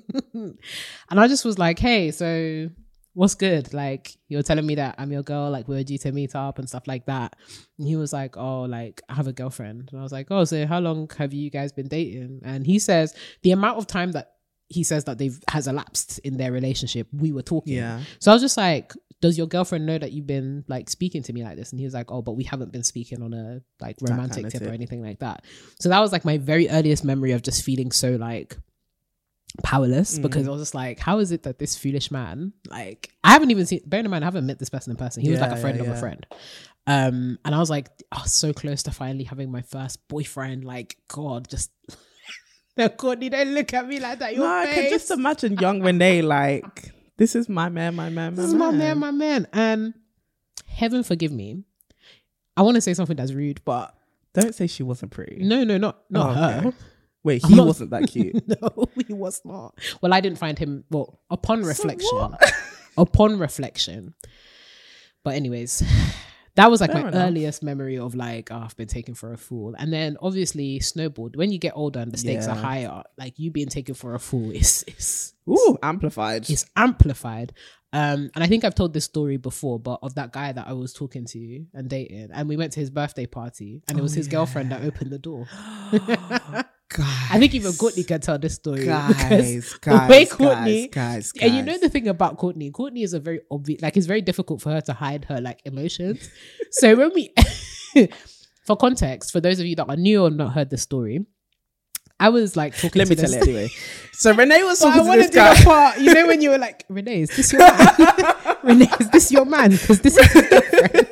Speaker 4: and I just was like, hey, so what's good? Like, you're telling me that I'm your girl, like we're due to meet up and stuff like that. And he was like, oh, like I have a girlfriend. And I was like, oh, so how long have you guys been dating? And he says the amount of time that he says that they've has elapsed in their relationship, we were talking. Yeah. So I was just like, does your girlfriend know that you've been like speaking to me like this? And he was like, oh, but we haven't been speaking on a like romantic kind of tip, tip or anything like that. So that was like my very earliest memory of just feeling so like powerless mm. because I was just like, how is it that this foolish man, like I haven't even seen, bearing in mind I haven't met this person in person. He yeah, was like a friend yeah, of yeah. a friend. Um, and I was like, oh, so close to finally having my first boyfriend. Like, God, just no, Courtney, don't look at me like that. Your no, face. I can
Speaker 3: just imagine young Renee like, this is my man, my man, my
Speaker 4: this
Speaker 3: man.
Speaker 4: This is my man, my man. And heaven forgive me, I want to say something that's rude, but
Speaker 3: don't say she wasn't pretty.
Speaker 4: No, no, not not oh, her. Okay.
Speaker 3: Wait, he not, wasn't that cute.
Speaker 4: No, he was not. Well, I didn't find him. Well, upon reflection, so upon reflection. But anyways, that was like Fair my enough. earliest memory of like, oh, I've been taken for a fool. And then obviously snowballed. When you get older and the stakes yeah. are higher, like you being taken for a fool is is
Speaker 3: ooh amplified.
Speaker 4: It's amplified. Um, and I think I've told this story before, but of that guy that I was talking to and dating, and we went to his birthday party, and it was oh, his yeah. girlfriend that opened the door. Guys, I think even Courtney can tell this story.
Speaker 3: Guys, guys, the way Courtney,
Speaker 4: guys, guys, guys. And you know the thing about Courtney, Courtney is a very obvious, like it's very difficult for her to hide her like emotions. So when we, for context, for those of you that are new or not heard the story, I was like talking
Speaker 3: Let
Speaker 4: to
Speaker 3: me tell it anyway. So Renee was talking
Speaker 4: well,
Speaker 3: to this guy.
Speaker 4: The part, you know when you were like, Renee, is this your man? Renee, is this your man? Because this is his girlfriend.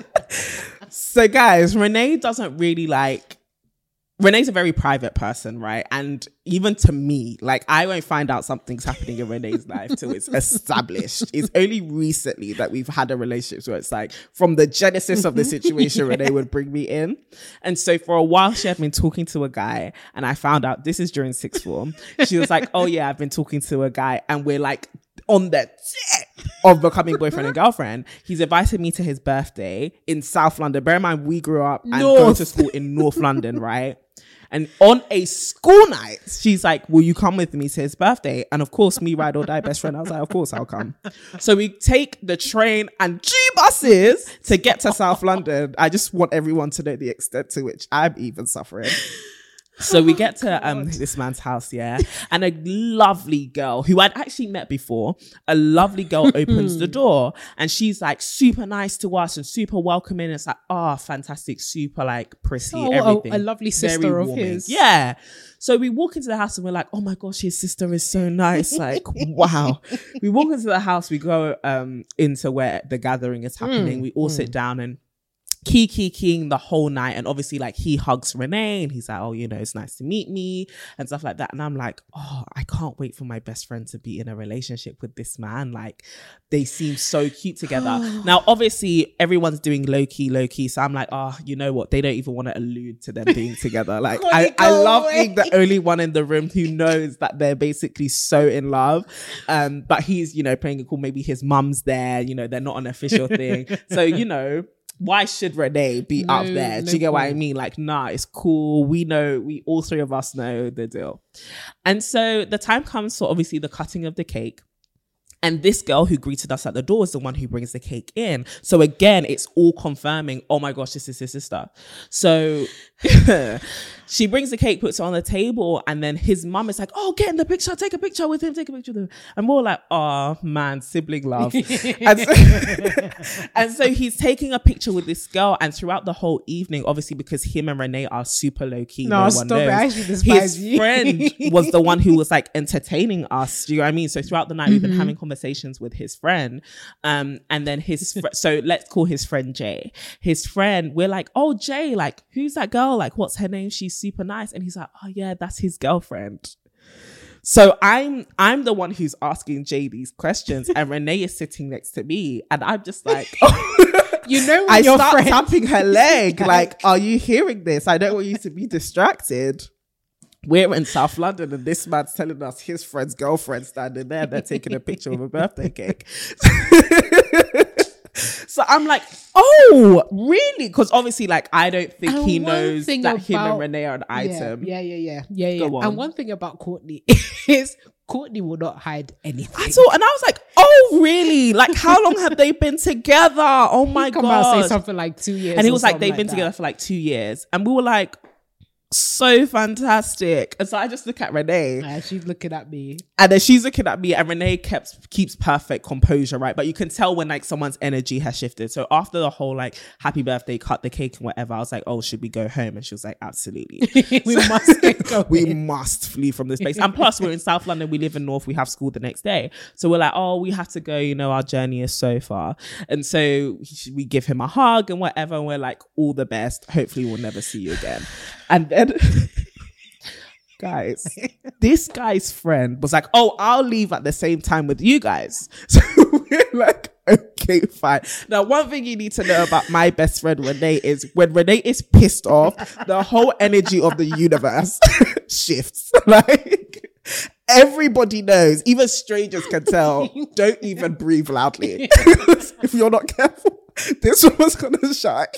Speaker 3: So guys, Renee doesn't really like, Renee's a very private person, right? And even to me, like I won't find out something's happening in Renee's life till it's established. It's only recently that we've had a relationship where it's like from the genesis of the situation, yeah. Renee would bring me in. And so for a while she had been talking to a guy, and I found out this is during sixth form. She was like, oh yeah, I've been talking to a guy, and we're like on the tip of becoming boyfriend and girlfriend. He's invited me to his birthday in South London. Bear in mind, we grew up and North. go to school in North London, right? And on a school night, she's like, will you come with me to his birthday? And of course, me ride or die best friend. I was like, of course I'll come. So we take the train and G buses to get to South London. I just want everyone to know the extent to which I'm even suffering. So we get to um, this man's house, yeah, and a lovely girl who I'd actually met before, a lovely girl opens the door, and she's like super nice to us and super welcoming. It's like, oh, fantastic, super like pretty, oh, everything.
Speaker 4: A, a lovely sister of his.
Speaker 3: Yeah. So we walk into the house and we're like, oh my gosh, his sister is so nice. Like, wow. We walk into the house, we go um, into where the gathering is happening. Mm, we all mm. sit down and key key keying the whole night, and obviously like he hugs Renee and he's like, oh, you know, it's nice to meet me and stuff like that. And I'm like, oh, I can't wait for my best friend to be in a relationship with this man. Like they seem so cute together. Now obviously everyone's doing low-key low-key, so I'm like, oh, you know what, they don't even want to allude to them being together. Like I, I love away. being the only one in the room who knows that they're basically so in love. Um but he's, you know, playing it cool. Maybe his mum's there, you know, they're not an official thing. So, you know, why should Renee be
Speaker 4: No,
Speaker 3: up there? Do
Speaker 4: no
Speaker 3: you get what I
Speaker 4: point.
Speaker 3: mean? Like, nah, it's cool. We know, we all three of us know the deal. And so the time comes for obviously the cutting of the cake. And this girl who greeted us at the door is the one who brings the cake in. So again, it's all confirming, oh my gosh, this is his sister. So she brings the cake, puts it on the table, and then his mum is like, oh, get in the picture, take a picture with him, take a picture with him. And we're all like, oh man, sibling love. and, so, and so he's taking a picture with this girl, and throughout the whole evening, obviously because him and Renee are super low-key,
Speaker 4: No,
Speaker 3: no one
Speaker 4: stop
Speaker 3: knows,
Speaker 4: it. I actually despise
Speaker 3: his
Speaker 4: you.
Speaker 3: friend was the one who was like entertaining us. Do you know what I mean? So throughout the night, we've been having conversations with his friend, um and then his fr- so let's call his friend Jay. His friend, we're like, oh Jay, like who's that girl, like what's her name, she's super nice. And he's like, oh yeah, that's his girlfriend. So I'm I'm the one who's asking Jay these questions, and Renee is sitting next to me, and I'm just like, oh.
Speaker 4: You know, when
Speaker 3: I
Speaker 4: your
Speaker 3: start
Speaker 4: friend-
Speaker 3: tapping her leg like, are you hearing this? I don't want you to be distracted. We're in South London, and this man's telling us his friend's girlfriend standing there. They're taking a picture of a birthday cake. So I'm like, oh, really? Because obviously, like, I don't think
Speaker 4: And
Speaker 3: he
Speaker 4: one
Speaker 3: knows
Speaker 4: thing
Speaker 3: that him
Speaker 4: about-
Speaker 3: and Renee are an item.
Speaker 4: Yeah, yeah, yeah, yeah, yeah.
Speaker 3: Go
Speaker 4: yeah.
Speaker 3: on.
Speaker 4: And one thing about Courtney is Courtney will not hide anything.
Speaker 3: At all. And I was like, oh, really? Like, how long have they been together? Oh my
Speaker 4: Come out
Speaker 3: god!
Speaker 4: say something like two years.
Speaker 3: And he
Speaker 4: or
Speaker 3: was like,
Speaker 4: something
Speaker 3: they've been
Speaker 4: that.
Speaker 3: together for like two years, and we were like, so fantastic. And so I just look at Renee,
Speaker 4: Uh, she's looking at me.
Speaker 3: and then she's looking at me, and Renee kept keeps perfect composure, right? But you can tell when like someone's energy has shifted. So after the whole like happy birthday, cut the cake and whatever, I was like, oh, should we go home? And she was like, absolutely.
Speaker 4: We must get going.
Speaker 3: We must flee from this place. And plus, we're in South London. We live in North. We have school the next day. So we're like, oh, we have to go. You know, our journey is so far. And so we give him a hug and whatever. And we're like, all the best. Hopefully, we'll never see you again. And then, guys, this guy's friend was like, oh, I'll leave at the same time with you guys. So we're like, okay, fine. Now, one thing you need to know about my best friend Renee is when Renee is pissed off, the whole energy of the universe shifts. Like, everybody knows, even strangers can tell, don't even breathe loudly. If you're not careful, this one's gonna shock.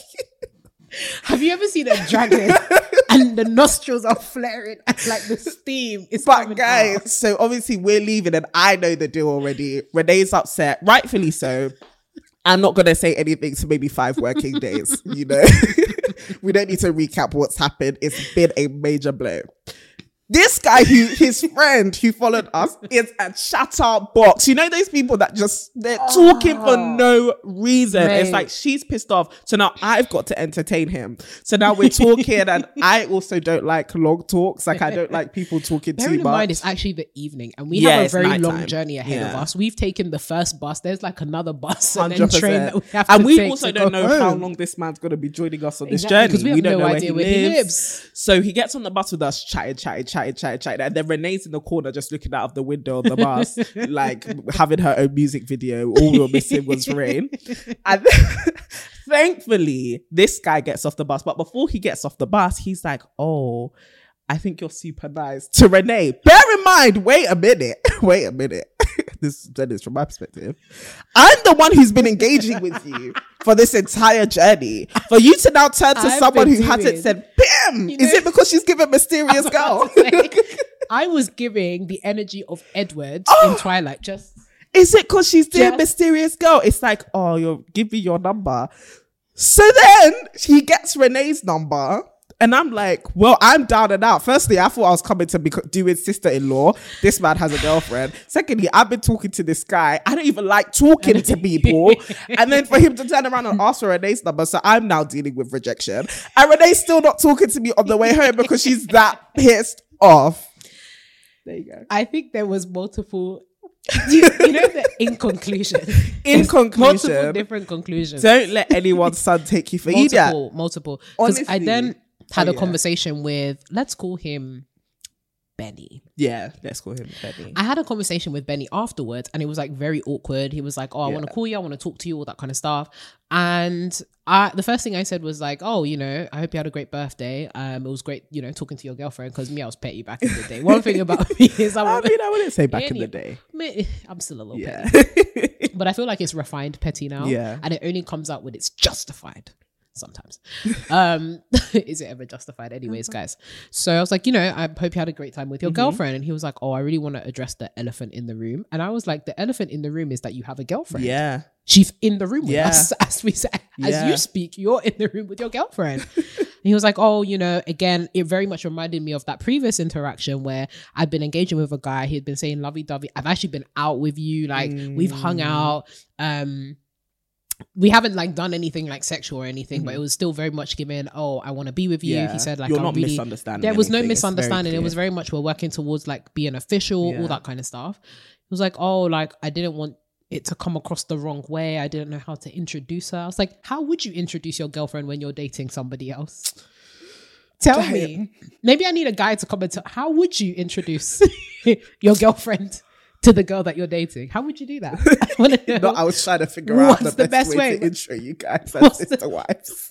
Speaker 4: Have you ever seen a dragon and the nostrils are flaring and like the steam is
Speaker 3: But
Speaker 4: coming
Speaker 3: guys,
Speaker 4: out?
Speaker 3: so obviously we're leaving, and I know the deal already. Renee's upset, rightfully so. I'm not gonna say anything to maybe five working days. You know, we don't need to recap what's happened. It's been a major blow. This guy, who his friend who followed us, is a chatterbox. You know those people that just they're talking for no reason.
Speaker 4: Mate.
Speaker 3: It's like she's pissed off, so now I've got to entertain him. So now we're talking, and I also don't like long talks. Like I don't like people talking
Speaker 4: Bearing
Speaker 3: too
Speaker 4: in
Speaker 3: much.
Speaker 4: mind, it's actually the evening, and we
Speaker 3: Yeah,
Speaker 4: have a
Speaker 3: it's
Speaker 4: very long
Speaker 3: nighttime.
Speaker 4: journey ahead of
Speaker 3: Yeah.
Speaker 4: us. We've taken the first bus. There's like another bus and
Speaker 3: one
Speaker 4: then
Speaker 3: hundred
Speaker 4: train
Speaker 3: percent.
Speaker 4: that we have to
Speaker 3: And we
Speaker 4: take
Speaker 3: also
Speaker 4: to
Speaker 3: don't
Speaker 4: go
Speaker 3: know how
Speaker 4: home.
Speaker 3: long this man's going to be joining us on this
Speaker 4: Exactly,
Speaker 3: journey.
Speaker 4: 'cause we have
Speaker 3: don't
Speaker 4: no
Speaker 3: know
Speaker 4: idea
Speaker 3: where he
Speaker 4: where he
Speaker 3: lives.
Speaker 4: lives.
Speaker 3: So he gets on the bus with us, chatting, chatting, chatting, chatting, chatting. And then Renee's in the corner just looking out of the window of the bus, like having her own music video. All we were missing was rain. And thankfully, this guy gets off the bus. But before he gets off the bus, he's like, oh, I think you're super nice. To Renee, bear in mind, wait a minute, wait a minute. This is from my perspective. I'm the one who's been engaging with you for this entire journey. For you to now turn to
Speaker 4: I've
Speaker 3: someone
Speaker 4: been
Speaker 3: who hasn't
Speaker 4: doing-
Speaker 3: said, Bim!
Speaker 4: You
Speaker 3: Is
Speaker 4: know-
Speaker 3: it because she's given mysterious girl?
Speaker 4: I was giving the energy of Edward in Twilight. Just
Speaker 3: Is it because she's doing
Speaker 4: Just-
Speaker 3: mysterious girl? It's like, oh, you're give me your number. So then he gets Renee's number. And I'm like, well, I'm down and out. Firstly, I thought I was coming to be doing sister-in-law. This man has a girlfriend. Secondly, I've been talking to this guy. I don't even like talking to people. And then for him to turn around and ask for Renee's number. So I'm now dealing with rejection. And Renee's still not talking to me on the way home because she's that pissed off. There you go.
Speaker 4: I think there was multiple. you, you know that in conclusion,
Speaker 3: In
Speaker 4: There's multiple
Speaker 3: conclusion,
Speaker 4: different conclusions.
Speaker 3: don't let anyone's son take you for idiot.
Speaker 4: multiple, multiple. Because I
Speaker 3: Honestly.
Speaker 4: then had
Speaker 3: Oh,
Speaker 4: a
Speaker 3: yeah.
Speaker 4: conversation with, let's call him Benny.
Speaker 3: Yeah, let's call him Benny.
Speaker 4: I had a conversation with Benny afterwards and it was like very awkward. He was like, oh, I
Speaker 3: Yeah.
Speaker 4: want to call you. I want to talk to you, all that kind of stuff. And I, the first thing I said was like, oh, you know, I hope you had a great birthday. Um, it was great, you know, talking to your girlfriend because me, I was petty back in the day. One thing about me is I,
Speaker 3: I mean, I wouldn't say back
Speaker 4: Any-
Speaker 3: in the day.
Speaker 4: me- I'm still a little
Speaker 3: Yeah.
Speaker 4: petty. But I feel like it's refined petty now.
Speaker 3: Yeah.
Speaker 4: And it only comes out when it's justified. Sometimes. um, is it ever justified? Anyways, guys. So I was like, you know, I hope you had a great time with your
Speaker 3: Mm-hmm.
Speaker 4: girlfriend. And he was like, oh, I really want to address the elephant in the room. And I was like, the elephant in the room is that you have a girlfriend.
Speaker 3: Yeah.
Speaker 4: She's in the room with
Speaker 3: Yeah.
Speaker 4: us as we say, as
Speaker 3: Yeah.
Speaker 4: you speak, you're in the room with your girlfriend. And he was like, oh, you know, again, it very much reminded me of that previous interaction where I'd been engaging with a guy. He had been saying lovey dovey. I've actually been out with you. Like we've hung
Speaker 3: Mm.
Speaker 4: out. Um, we haven't like done anything like sexual or anything, but it was still very much given, oh, I want to be with you.
Speaker 3: Yeah.
Speaker 4: He said like,
Speaker 3: You're
Speaker 4: I'm
Speaker 3: not
Speaker 4: really,
Speaker 3: misunderstanding
Speaker 4: there was no
Speaker 3: anything. It's very
Speaker 4: misunderstanding. It
Speaker 3: clear.
Speaker 4: was very much, we're working towards like being official,
Speaker 3: Yeah.
Speaker 4: all that kind of stuff. It was like, oh, like I didn't want it to come across the wrong way. I didn't know how to introduce her. I was like, how would you introduce your girlfriend when you're dating somebody else? Tell
Speaker 3: Damn.
Speaker 4: me. Maybe I need a guy to come and tell, how would you introduce your girlfriend to the girl that you're dating? How would you do that? I wanna know.
Speaker 3: No, I was trying to figure out
Speaker 4: What's
Speaker 3: the,
Speaker 4: the
Speaker 3: best,
Speaker 4: best
Speaker 3: way,
Speaker 4: way?
Speaker 3: to intro you guys as
Speaker 4: What's the-
Speaker 3: sister wives.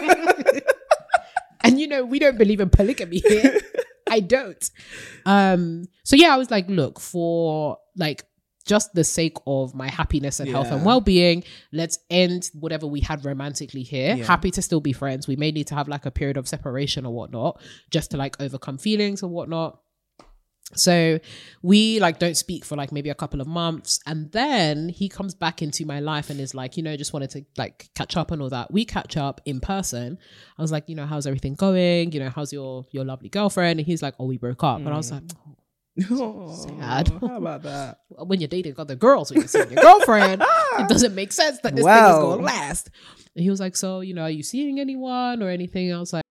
Speaker 4: And you know, we don't believe in polygamy here. I don't. Um, so yeah, I was like, look, for like just the sake of my happiness and health and
Speaker 3: Yeah.
Speaker 4: well-being, let's end whatever we had romantically here.
Speaker 3: Yeah.
Speaker 4: Happy to still be friends. We may need to have like a period of separation or whatnot, just to like overcome feelings or whatnot. So we like don't speak for like maybe a couple of months, and then he comes back into my life and is like, you know, just wanted to like catch up and all that. We catch up in person. I was like, you know, how's everything going? You know, how's your your lovely girlfriend? And he's like, oh, we broke up. And I was like, oh,
Speaker 3: Oh,
Speaker 4: Sad.
Speaker 3: How about that?
Speaker 4: when you're dating other girls, when you're seeing your girlfriend, it doesn't make sense that this thing is
Speaker 3: Wow.
Speaker 4: going to last. And he was like, so, you know, are you seeing anyone or anything? I was like,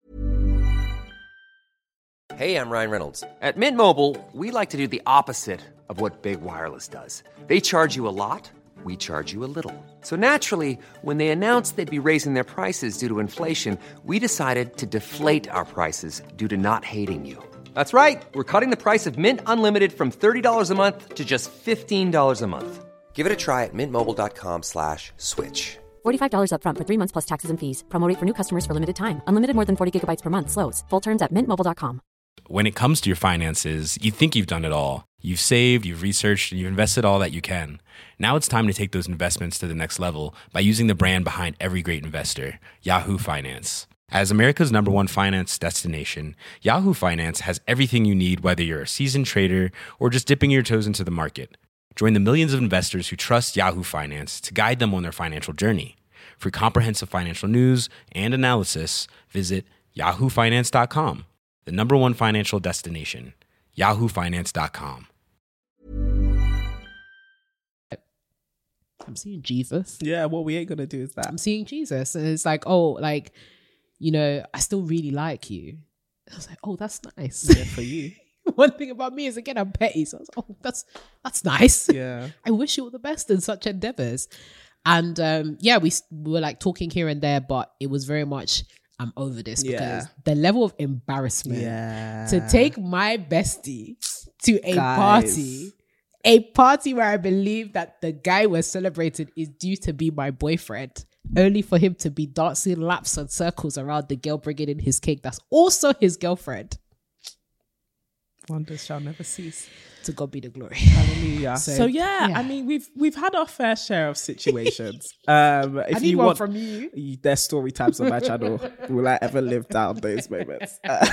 Speaker 5: Hey, I'm Ryan Reynolds. At Mint Mobile, we like to do the opposite of what Big Wireless does. They charge you a lot, we charge you a little. So naturally, when they announced they'd be raising their prices due to inflation, we decided to deflate our prices due to not hating you. That's right. We're cutting the price of Mint Unlimited from thirty dollars a month to just fifteen dollars a month. Give it a try at mintmobile.com slash switch.
Speaker 6: forty-five dollars up front for three months plus taxes and fees. Promo rate for new customers for limited time. Unlimited more than forty gigabytes per month. Slows full terms at mint mobile dot com.
Speaker 7: When it comes to your finances, you think you've done it all. You've saved, you've researched, and you've invested all that you can. Now it's time to take those investments to the next level by using the brand behind every great investor, Yahoo Finance. As America's number one finance destination, Yahoo Finance has everything you need, whether you're a seasoned trader or just dipping your toes into the market. Join the millions of investors who trust Yahoo Finance to guide them on their financial journey. For comprehensive financial news and analysis, visit yahoo finance dot com. The number one financial destination, yahoo finance dot com.
Speaker 4: I'm seeing Jesus.
Speaker 3: Yeah, what we ain't gonna do is that.
Speaker 4: I'm seeing Jesus. And it's like, oh, like, you know, I still really like you. I was like, oh, that's nice.
Speaker 3: Yeah, for you.
Speaker 4: One thing about me is, again, I'm petty. So I was like, oh, that's that's nice.
Speaker 3: Yeah.
Speaker 4: I wish you all the best in such endeavors. And um, yeah, we, s- we were like talking here and there, but it was very much, I'm over this because
Speaker 3: Yeah.
Speaker 4: the level of embarrassment
Speaker 3: Yeah.
Speaker 4: to take my bestie to a
Speaker 3: Guys.
Speaker 4: party, a party where I believe that the guy we're celebrating is due to be my boyfriend, only for him to be dancing laps and circles around the girl bringing in his cake that's also his girlfriend.
Speaker 3: Wonders shall never cease.
Speaker 4: To God be the glory.
Speaker 3: Hallelujah.
Speaker 4: So,
Speaker 3: So, yeah,
Speaker 4: yeah.
Speaker 3: I mean, we've we've had our fair share of situations. um, if
Speaker 4: I need
Speaker 3: you
Speaker 4: one
Speaker 3: want
Speaker 4: from you.
Speaker 3: you- there's story times on my channel. Will I ever live down those moments? Uh,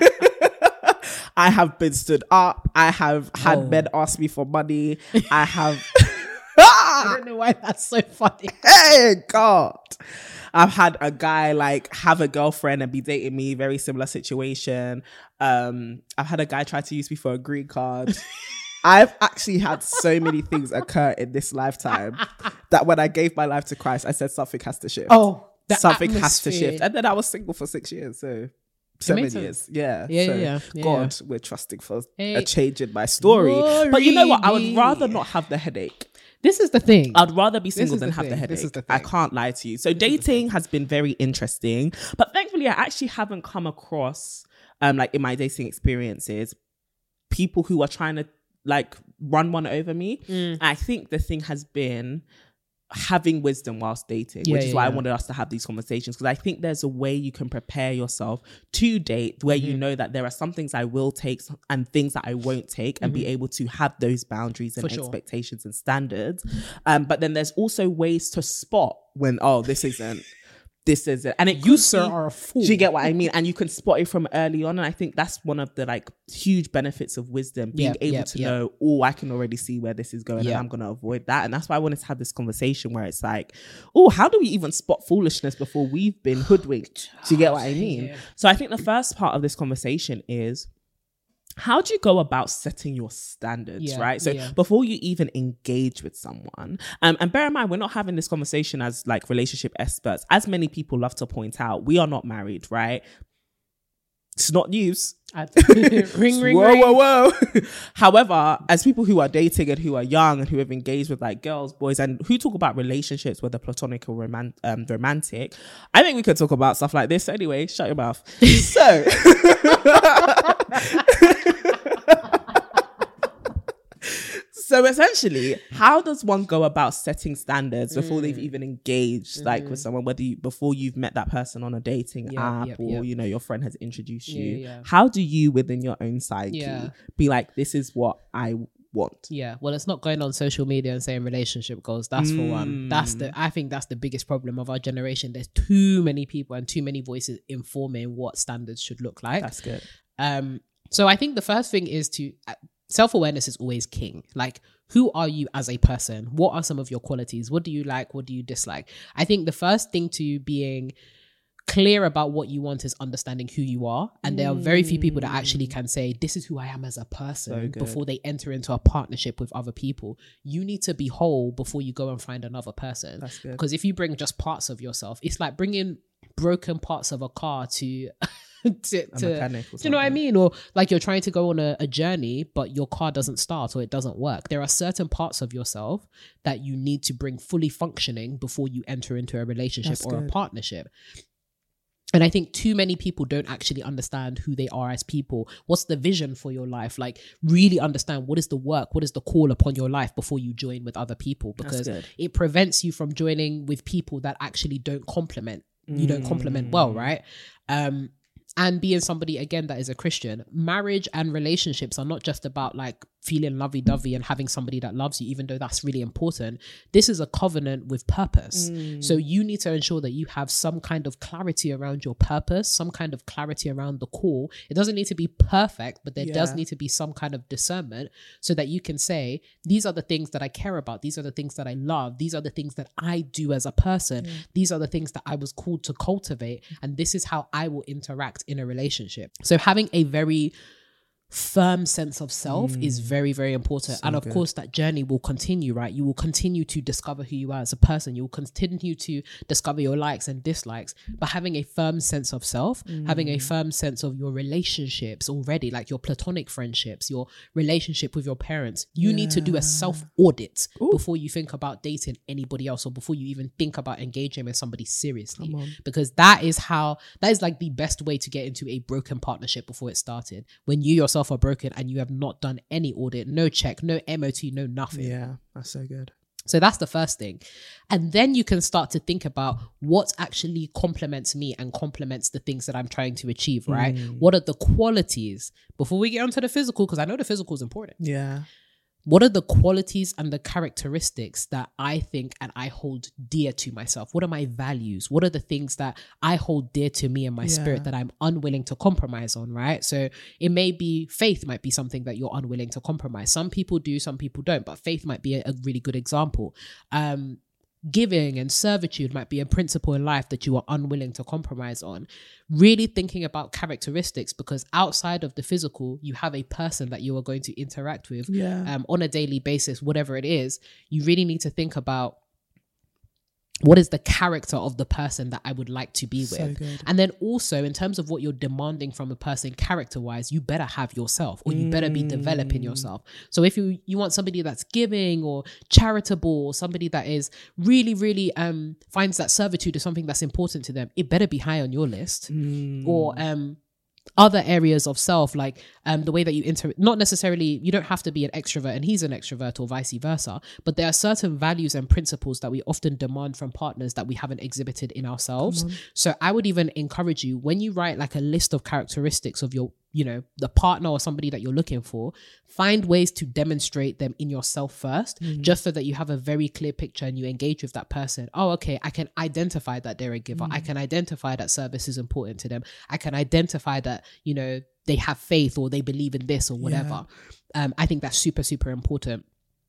Speaker 3: I have been stood up. I have had
Speaker 4: Oh.
Speaker 3: men ask me for money. I have.
Speaker 4: I don't know why that's so funny.
Speaker 3: Hey God, I've had a guy like have a girlfriend and be dating me. Very similar situation. Um, I've had a guy try to use me for a green card. I've actually had so many things occur in this lifetime that when I gave my life to Christ, I said something has to shift.
Speaker 4: Oh, the
Speaker 3: something has to
Speaker 4: atmosphere.
Speaker 3: shift. And then I was single for six years, so seven
Speaker 4: makes
Speaker 3: years.
Speaker 4: sense.
Speaker 3: Yeah,
Speaker 4: Yeah,
Speaker 3: so
Speaker 4: yeah, yeah, yeah,
Speaker 3: God, we're trusting for a
Speaker 4: Hey.
Speaker 3: change in my story. But you know what? I would
Speaker 4: Glory.
Speaker 3: rather not have the headache.
Speaker 4: This is the thing.
Speaker 3: I'd rather be single
Speaker 4: is
Speaker 3: than
Speaker 4: the
Speaker 3: have the
Speaker 4: thing.
Speaker 3: headache.
Speaker 4: This is the
Speaker 3: I
Speaker 4: thing.
Speaker 3: can't lie to you. So dating has been very interesting, but thankfully I actually haven't come across, um, like in my dating experiences, people who are trying to like run one over me.
Speaker 4: Mm.
Speaker 3: I think the thing has been having wisdom whilst dating,
Speaker 4: Yeah,
Speaker 3: which is
Speaker 4: yeah,
Speaker 3: why
Speaker 4: yeah.
Speaker 3: I wanted us to have these conversations, because I think there's a way you can prepare yourself to date where
Speaker 4: Mm-hmm.
Speaker 3: you know that there are some things I will take and things that I won't take, and be able to have those boundaries and
Speaker 4: For sure.
Speaker 3: expectations and standards. Um, but then there's also ways to spot when, oh, this isn't this is it. And it
Speaker 4: You,
Speaker 3: could
Speaker 4: sir,
Speaker 3: be-
Speaker 4: are a fool.
Speaker 3: Do you get what I mean? And you can spot it from early on. And I think that's one of the like huge benefits of wisdom, being
Speaker 4: Yep,
Speaker 3: able
Speaker 4: yep,
Speaker 3: to
Speaker 4: yep.
Speaker 3: know, oh, I can already see where this is going
Speaker 4: Yep.
Speaker 3: and I'm going to avoid that. And that's why I wanted to have this conversation where it's like, oh, how do we even spot foolishness before we've been hoodwinked? Do you get what I mean?
Speaker 4: Yeah.
Speaker 3: So I think the first part of this conversation is, how do you go about setting your standards,
Speaker 4: Yeah,
Speaker 3: right? So
Speaker 4: yeah.
Speaker 3: before you even engage with someone, um, and bear in mind, we're not having this conversation as like relationship experts. As many people love to point out, we are not married, right? It's not news.
Speaker 4: I- ring, ring,
Speaker 3: whoa,
Speaker 4: ring.
Speaker 3: whoa, whoa. However, as people who are dating and who are young and who have engaged with like girls, boys, and who talk about relationships, whether platonic or roman- um, romantic, I think we could talk about stuff like this anyway. Shut your mouth. So, so essentially, how does one go about setting standards before they've even engaged, like with someone, whether you, before you've met that person on a dating
Speaker 4: Yeah,
Speaker 3: app
Speaker 4: yep,
Speaker 3: or
Speaker 4: yep.
Speaker 3: you know your friend has introduced
Speaker 4: Yeah,
Speaker 3: you?
Speaker 4: yeah.
Speaker 3: How do you, within your own psyche,
Speaker 4: Yeah.
Speaker 3: be like, this is what I want?
Speaker 4: Yeah, well, it's not going on social media and saying relationship goals. That's for one. That's
Speaker 3: Mm.
Speaker 4: the. I think that's the biggest problem of our generation. There's too many people and too many voices informing what standards should look like.
Speaker 3: That's good.
Speaker 4: Um, so I think the first thing is to uh, self-awareness is always king. Like, who are you as a person? What are some of your qualities? What do you like? What do you dislike? I think the first thing to being clear about what you want is understanding who you are. And there are very few people that actually can say, this is who I am as a person
Speaker 3: So good.
Speaker 4: before they enter into a partnership with other people. You need to be whole before you go and find another person.
Speaker 3: That's good.
Speaker 4: Because if you bring just parts of yourself, it's like bringing broken parts of a car to to,
Speaker 3: A
Speaker 4: to
Speaker 3: mechanic or
Speaker 4: do you know what I
Speaker 3: something.
Speaker 4: mean? Or like you're trying to go on a, a journey, but your car doesn't start or it doesn't work. There are certain parts of yourself that you need to bring fully functioning before you enter into a relationship
Speaker 3: That's
Speaker 4: or a
Speaker 3: good.
Speaker 4: partnership. And I think too many people don't actually understand who they are as people. What's the vision for your life? Like, really understand what is the work, what is the call upon your life before you join with other people, because
Speaker 3: good.
Speaker 4: it prevents you from joining with people that actually don't complement. You don't complement well, right? Um, and being somebody, again, that is a Christian, marriage and relationships are not just about like feeling lovey-dovey and having somebody that loves you, even though that's really important. This is a covenant with purpose. So you need to ensure that you have some kind of clarity around your purpose, some kind of clarity around the call. It doesn't need to be perfect, but there does
Speaker 3: Yeah.
Speaker 4: need to be some kind of discernment so that you can say, these are the things that I care about. These are the things that I love. These are the things that I do as a person. These are the things that I was called to cultivate. And this is how I will interact in a relationship. So having a very firm sense of self is very, very important. And of course, that journey will continue, right? You will continue to discover who you are as a person. You will continue to discover your likes and dislikes, but having a firm sense of self, having a firm sense of your relationships already, like your platonic friendships, your relationship with your parents, you need to do a self audit before you think about dating anybody else or before you even think about engaging with somebody seriously. Because that is how, that is like the best way to get into a broken partnership before it started. When you yourself are broken and you have not done any audit, no check, no M O T, no nothing.
Speaker 3: Yeah, that's so good.
Speaker 4: So that's the first thing. And then you can start to think about what actually complements me and complements the things that I'm trying to achieve, right? What are the qualities before we get onto the physical? Because I know the physical is important.
Speaker 3: Yeah.
Speaker 4: What are the qualities and the characteristics that I think and I hold dear to myself? What are my values? What are the things that I hold dear to me and my spirit that I'm unwilling to compromise on, right? So it may be, faith might be something that you're unwilling to compromise. Some people do, some people don't, but faith might be a, a really good example. Um, Giving and servitude might be a principle in life that you are unwilling to compromise on. Really thinking about characteristics, because outside of the physical, you have a person that you are going to interact with
Speaker 3: Yeah.
Speaker 4: um, on a daily basis, whatever it is. You really need to think about, what is the character of the person that I would like to be
Speaker 3: So
Speaker 4: with?
Speaker 3: good.
Speaker 4: And then also, in terms of what you're demanding from a person character-wise, you better have yourself, or you better be developing yourself. So if you you want somebody that's giving or charitable, or somebody that is really, really um finds that servitude is something that's important to them, it better be high on your list. Or um other areas of self, like um, the way that you inter, not necessarily, you don't have to be an extrovert and he's an extrovert or vice versa, but there are certain values and principles that we often demand from partners that we haven't exhibited in ourselves. So I would even encourage you, when you write like a list of characteristics of your, you know, the partner or somebody that you're looking for, find ways to demonstrate them in yourself first, mm. just so that you have a very clear picture and you engage with that person. Oh, okay, I can identify that they're a giver. Mm. I can identify that service is important to them. I can identify that, you know, they have faith or they believe in this or whatever. Yeah. Um, I think that's super, super important.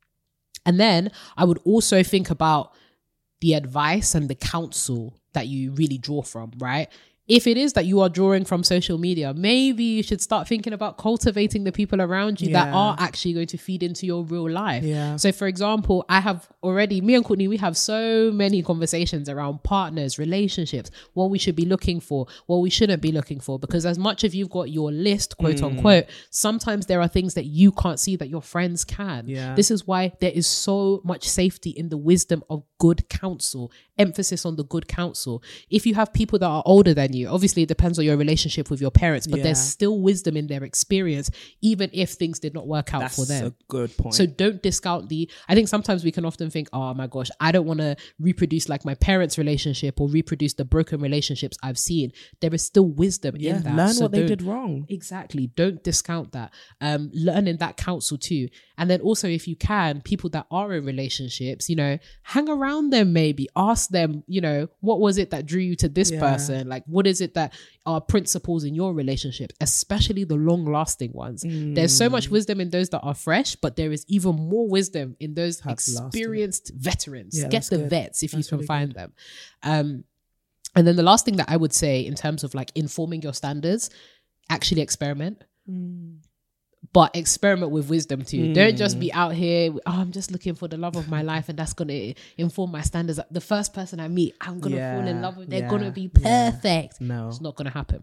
Speaker 4: And then I would also think about the advice and the counsel that you really draw from, right? If it is that you are drawing from social media, maybe you should start thinking about cultivating the people around you yeah. that are actually going to feed into your real life. Yeah. So for example, I have already, me and Courtney, we have so many conversations around partners, relationships, what we should be looking for, what we shouldn't be looking for. Because as much as you've got your list, quote mm. unquote, sometimes there are things that you can't see that your friends can. Yeah. This is why there is so much safety in the wisdom of good counsel, emphasis on the good counsel. If you have people that are older than you, obviously it depends on your relationship with your parents, but yeah. there's still wisdom in their experience, even if things did not work out
Speaker 3: That's
Speaker 4: for them.
Speaker 3: That's a good point.
Speaker 4: So don't discount the, I think sometimes we can often think, oh my gosh, I don't want to reproduce like my parents' relationship or reproduce the broken relationships I've seen. There is still wisdom
Speaker 3: yeah,
Speaker 4: in that.
Speaker 3: Learn
Speaker 4: so
Speaker 3: what they did wrong.
Speaker 4: Exactly. Don't discount that. Um, learn in that counsel too. And then also, if you can, people that are in relationships, you know, hang around them, maybe ask them, you know, what was it that drew you to this yeah. person? Like, what is it that are principles in your relationship, especially the long lasting ones? Mm. There's so much wisdom in those that are fresh, but there is even more wisdom in those Have experienced lasted. veterans. Yeah, Get the good. vets if that's you can really find good. them. Um, and then the last thing that I would say in terms of like informing your standards, actually experiment. Mm. But experiment with wisdom too. Mm. Don't just be out here, oh, I'm just looking for the love of my life and that's going to inform my standards. The first person I meet, I'm going to yeah, fall in love with. They're yeah, going to be perfect. Yeah. No. It's not going to happen.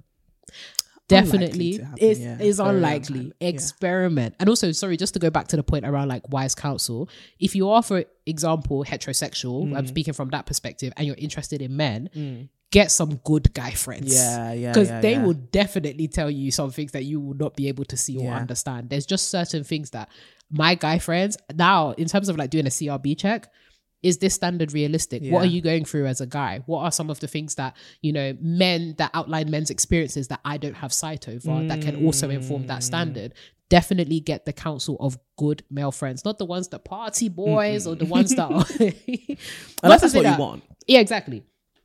Speaker 4: Definitely. Happen, it's, yeah. it's unlikely. unlikely. Experiment. Yeah. And also, sorry, just to go back to the point around like wise counsel. If you are, for example, heterosexual, mm. I'm speaking from that perspective, and you're interested in men, mm. get some good guy friends.
Speaker 3: Yeah, yeah.
Speaker 4: Because
Speaker 3: yeah,
Speaker 4: they
Speaker 3: yeah.
Speaker 4: will definitely tell you some things that you will not be able to see or yeah. understand. There's just certain things that my guy friends, now, in terms of like doing a C R B check, is this standard realistic? Yeah. What are you going through as a guy? What are some of the things that, you know, men that outline men's experiences that I don't have sight over mm. that can also inform that standard? Definitely get the counsel of good male friends, not the ones that party boys mm-hmm. or the ones that are...
Speaker 3: Unless that's what that, you want.
Speaker 4: Yeah, exactly.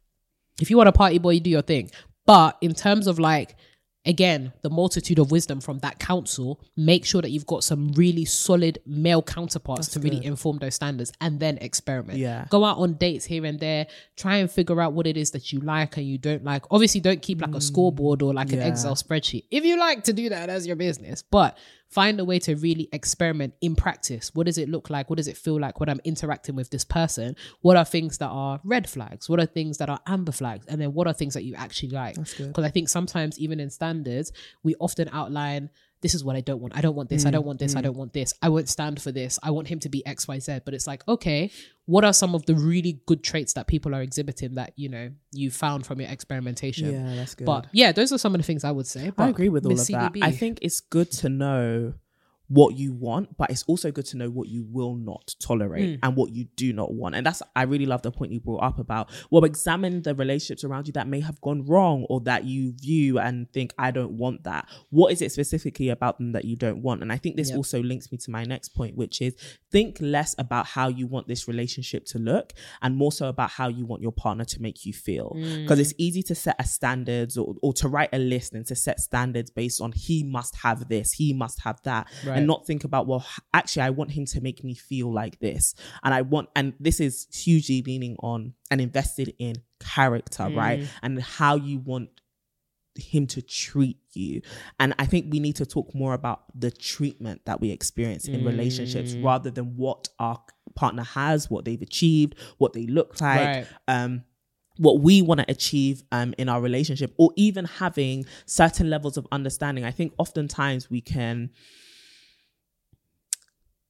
Speaker 4: If you want a party boy, you do your thing. But in terms of like, again, the multitude of wisdom from that counsel, make sure that you've got some really solid male counterparts That's to really good. inform those standards, and then experiment. Yeah. Go out on dates here and there, try and figure out what it is that you like and you don't like. Obviously, don't keep like mm. a scoreboard or like yeah. an Excel spreadsheet. If you like to do that, that's your business. But find a way to really experiment in practice. What does it look like? What does it feel like when I'm interacting with this person? What are things that are red flags? What are things that are amber flags? And then what are things that you actually like? Because I think sometimes even in standards, we often outline, this is what I don't want. I don't want this. Mm, I don't want this. Mm. I don't want this. I won't stand for this. I want him to be X, Y, Z. But it's like, okay, what are some of the really good traits that people are exhibiting that, you know, you found from your experimentation?
Speaker 3: Yeah, that's good.
Speaker 4: But yeah, those are some of the things I would say.
Speaker 3: I agree with all of that. I think it's good to know what you want, but it's also good to know what you will not tolerate mm. and what you do not want. And that's, I really love the point you brought up about, well, examine the relationships around you that may have gone wrong or that you view and think, I don't want that. What is it specifically about them that you don't want? And I think this yep. also links me to my next point, which is think less about how you want this relationship to look and more so about how you want your partner to make you feel. Because mm. it's easy to set a standards or, or to write a list and to set standards based on he must have this, he must have that. Right. And not think about, well, actually, I want him to make me feel like this. And I want, and this is hugely leaning on and invested in character, mm. right? And how you want him to treat you. And I think we need to talk more about the treatment that we experience in mm. relationships rather than what our partner has, what they've achieved, what they look like. Right. Um, what we want to achieve um, in our relationship, or even having certain levels of understanding. I think oftentimes we can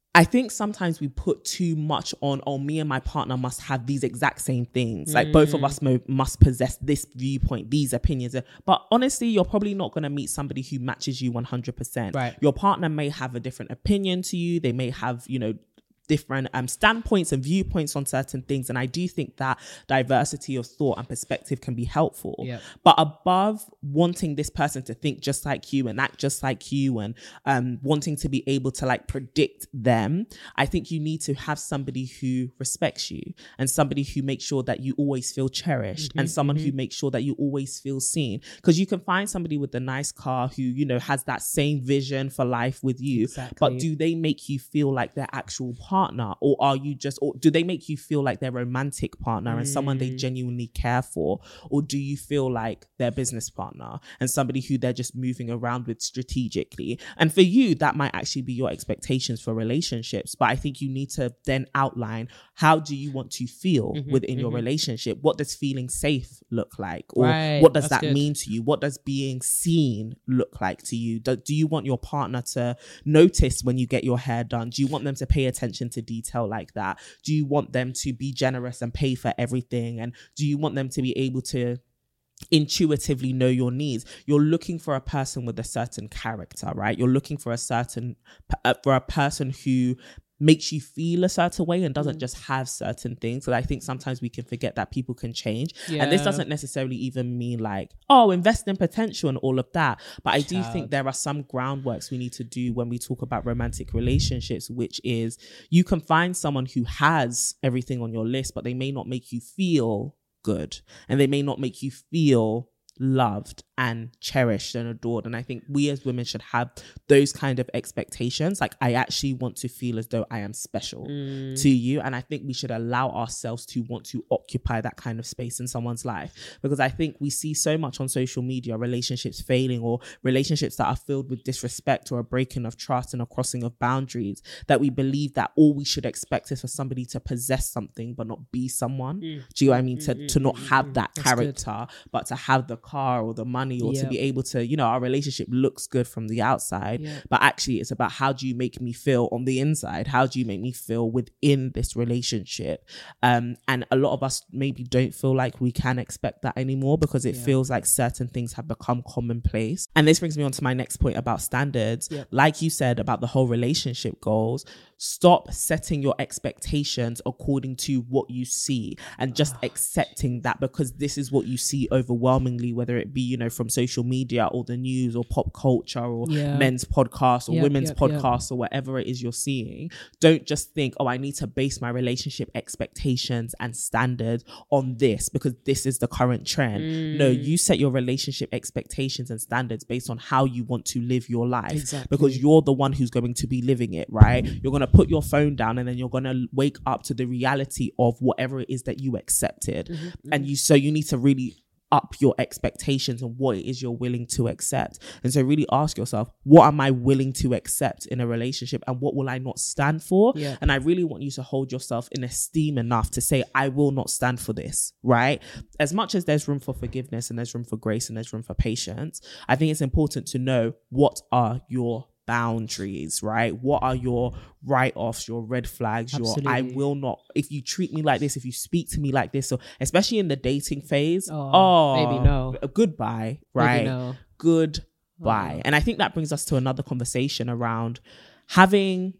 Speaker 3: I think sometimes we put too much on, oh, me and my partner must have these exact same things. Mm. Like both of us mo- must possess this viewpoint, these opinions. But honestly, you're probably not going to meet somebody who matches you one hundred percent.
Speaker 4: Right.
Speaker 3: Your partner may have a different opinion to you. They may have, you know, different um, standpoints and viewpoints on certain things. And I do think that diversity of thought and perspective can be helpful.
Speaker 4: Yep.
Speaker 3: But above wanting this person to think just like you and act just like you and um, wanting to be able to like predict them, I think you need to have somebody who respects you and somebody who makes sure that you always feel cherished mm-hmm, and someone mm-hmm. who makes sure that you always feel seen. Because you can find somebody with a nice car who, you know, has that same vision for life with you. Exactly. But do they make you feel like their actual partner? Partner, or are you just, or do they make you feel like their romantic partner mm. and someone they genuinely care for, or do you feel like their business partner and somebody who they're just moving around with strategically? And for you, that might actually be your expectations for relationships, but I think you need to then outline, how do you want to feel mm-hmm, within mm-hmm. your relationship? What does feeling safe look like, or
Speaker 4: right,
Speaker 3: what does that
Speaker 4: good.
Speaker 3: mean to you? What does being seen look like to you? Do, do you want your partner to notice when you get your hair done? Do you want them to pay attention to detail like that? Do you want them to be generous and pay for everything? And do you want them to be able to intuitively know your needs? You're looking for a person with a certain character, right? You're looking for a certain uh, for a person who makes you feel a certain way and doesn't mm. just have certain things. So I think sometimes we can forget that people can change. Yeah. And this doesn't necessarily even mean like, oh, invest in potential and all of that. But I do Child. think there are some groundworks we need to do when we talk about romantic relationships, which is you can find someone who has everything on your list, but they may not make you feel good. And they may not make you feel loved and cherished and adored. And I think we as women should have those kind of expectations. Like, I actually want to feel as though I am special mm. to you. And I think we should allow ourselves to want to occupy that kind of space in someone's life. Because I think we see so much on social media, relationships failing or relationships that are filled with disrespect or a breaking of trust and a crossing of boundaries, that we believe that all we should expect is for somebody to possess something but not be someone. Mm. Do you know what I mean? To, mm, to not have mm, that character, good. But to have the car or the money or yep. to be able to, you know, our relationship looks good from the outside, yep. but actually it's about, how do you make me feel on the inside? How do you make me feel within this relationship? Um, and a lot of us maybe don't feel like we can expect that anymore, because it yeah. feels like certain things have become commonplace. And this brings me on to my next point about standards. Yep. Like you said about the whole relationship goals, stop setting your expectations according to what you see and just oh. accepting that because this is what you see overwhelmingly, whether it be, you know, from social media or the news or pop culture or yeah. men's podcasts or yep, women's yep, podcasts yep. or whatever it is you're seeing. Don't just think, oh, I need to base my relationship expectations and standards on this because this is the current trend. Mm. No, you set your relationship expectations and standards based on how you want to live your life exactly. because you're the one who's going to be living it, right? You're going to put your phone down and then you're going to wake up to the reality of whatever it is that you accepted. Mm-hmm, mm-hmm. And you, so you need to really up your expectations and what it is you're willing to accept. And so really ask yourself, what am I willing to accept in a relationship and what will I not stand for? Yeah. And I really want you to hold yourself in esteem enough to say, I will not stand for this, right? As much as there's room for forgiveness and there's room for grace and there's room for patience, I think it's important to know, what are your boundaries, right? What are your write-offs, your red flags, Absolutely. your I will not, if you treat me like this, if you speak to me like this, or especially in the dating phase, oh, oh maybe no. Goodbye, right? No. Goodbye. Oh. And I think that brings us to another conversation around having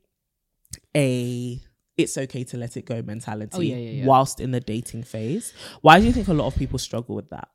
Speaker 3: a it's okay to let it go mentality oh, yeah, yeah, yeah. whilst in the dating phase. Why do you think a lot of people struggle with that?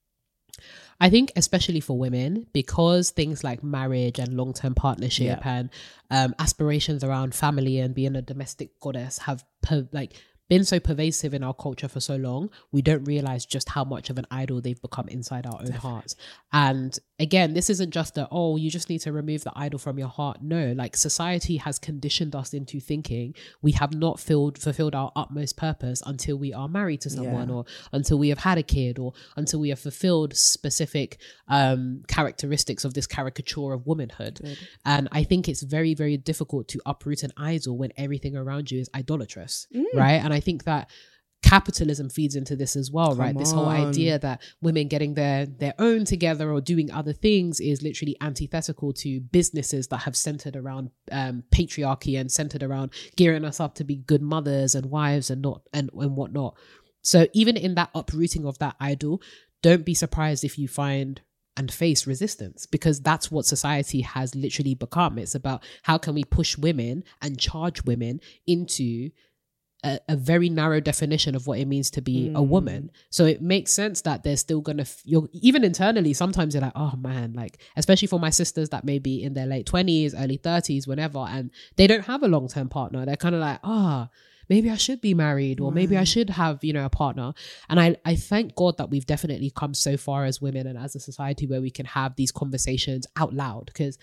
Speaker 4: I think especially for women, because things like marriage and long-term partnership yeah. and um, aspirations around family and being a domestic goddess have per- like been so pervasive in our culture for so long, we don't realize just how much of an idol they've become inside our own Definitely. hearts. And again, this isn't just a, oh, you just need to remove the idol from your heart. No, like society has conditioned us into thinking we have not filled, fulfilled our utmost purpose until we are married to someone yeah. or until we have had a kid or until we have fulfilled specific um, characteristics of this caricature of womanhood. Good. And I think it's very, very difficult to uproot an idol when everything around you is idolatrous, mm. right? And I think that capitalism feeds into this as well, right?
Speaker 3: Come
Speaker 4: This whole
Speaker 3: on.
Speaker 4: idea that women getting their their own together or doing other things is literally antithetical to businesses that have centered around um, patriarchy and centered around gearing us up to be good mothers and wives and not and, and whatnot. So even in that uprooting of that idol, don't be surprised if you find and face resistance, because that's what society has literally become. It's about how can we push women and charge women into A, a very narrow definition of what it means to be mm. a woman. So it makes sense that they're still gonna f- you're even internally sometimes you're like, oh man, like especially for my sisters that may be in their late twenties, early thirties, whenever, and they don't have a long-term partner. They're kind of like, ah, oh, maybe I should be married, or maybe I should have, you know, a partner. And I, I thank God that we've definitely come so far as women and as a society where we can have these conversations out loud, because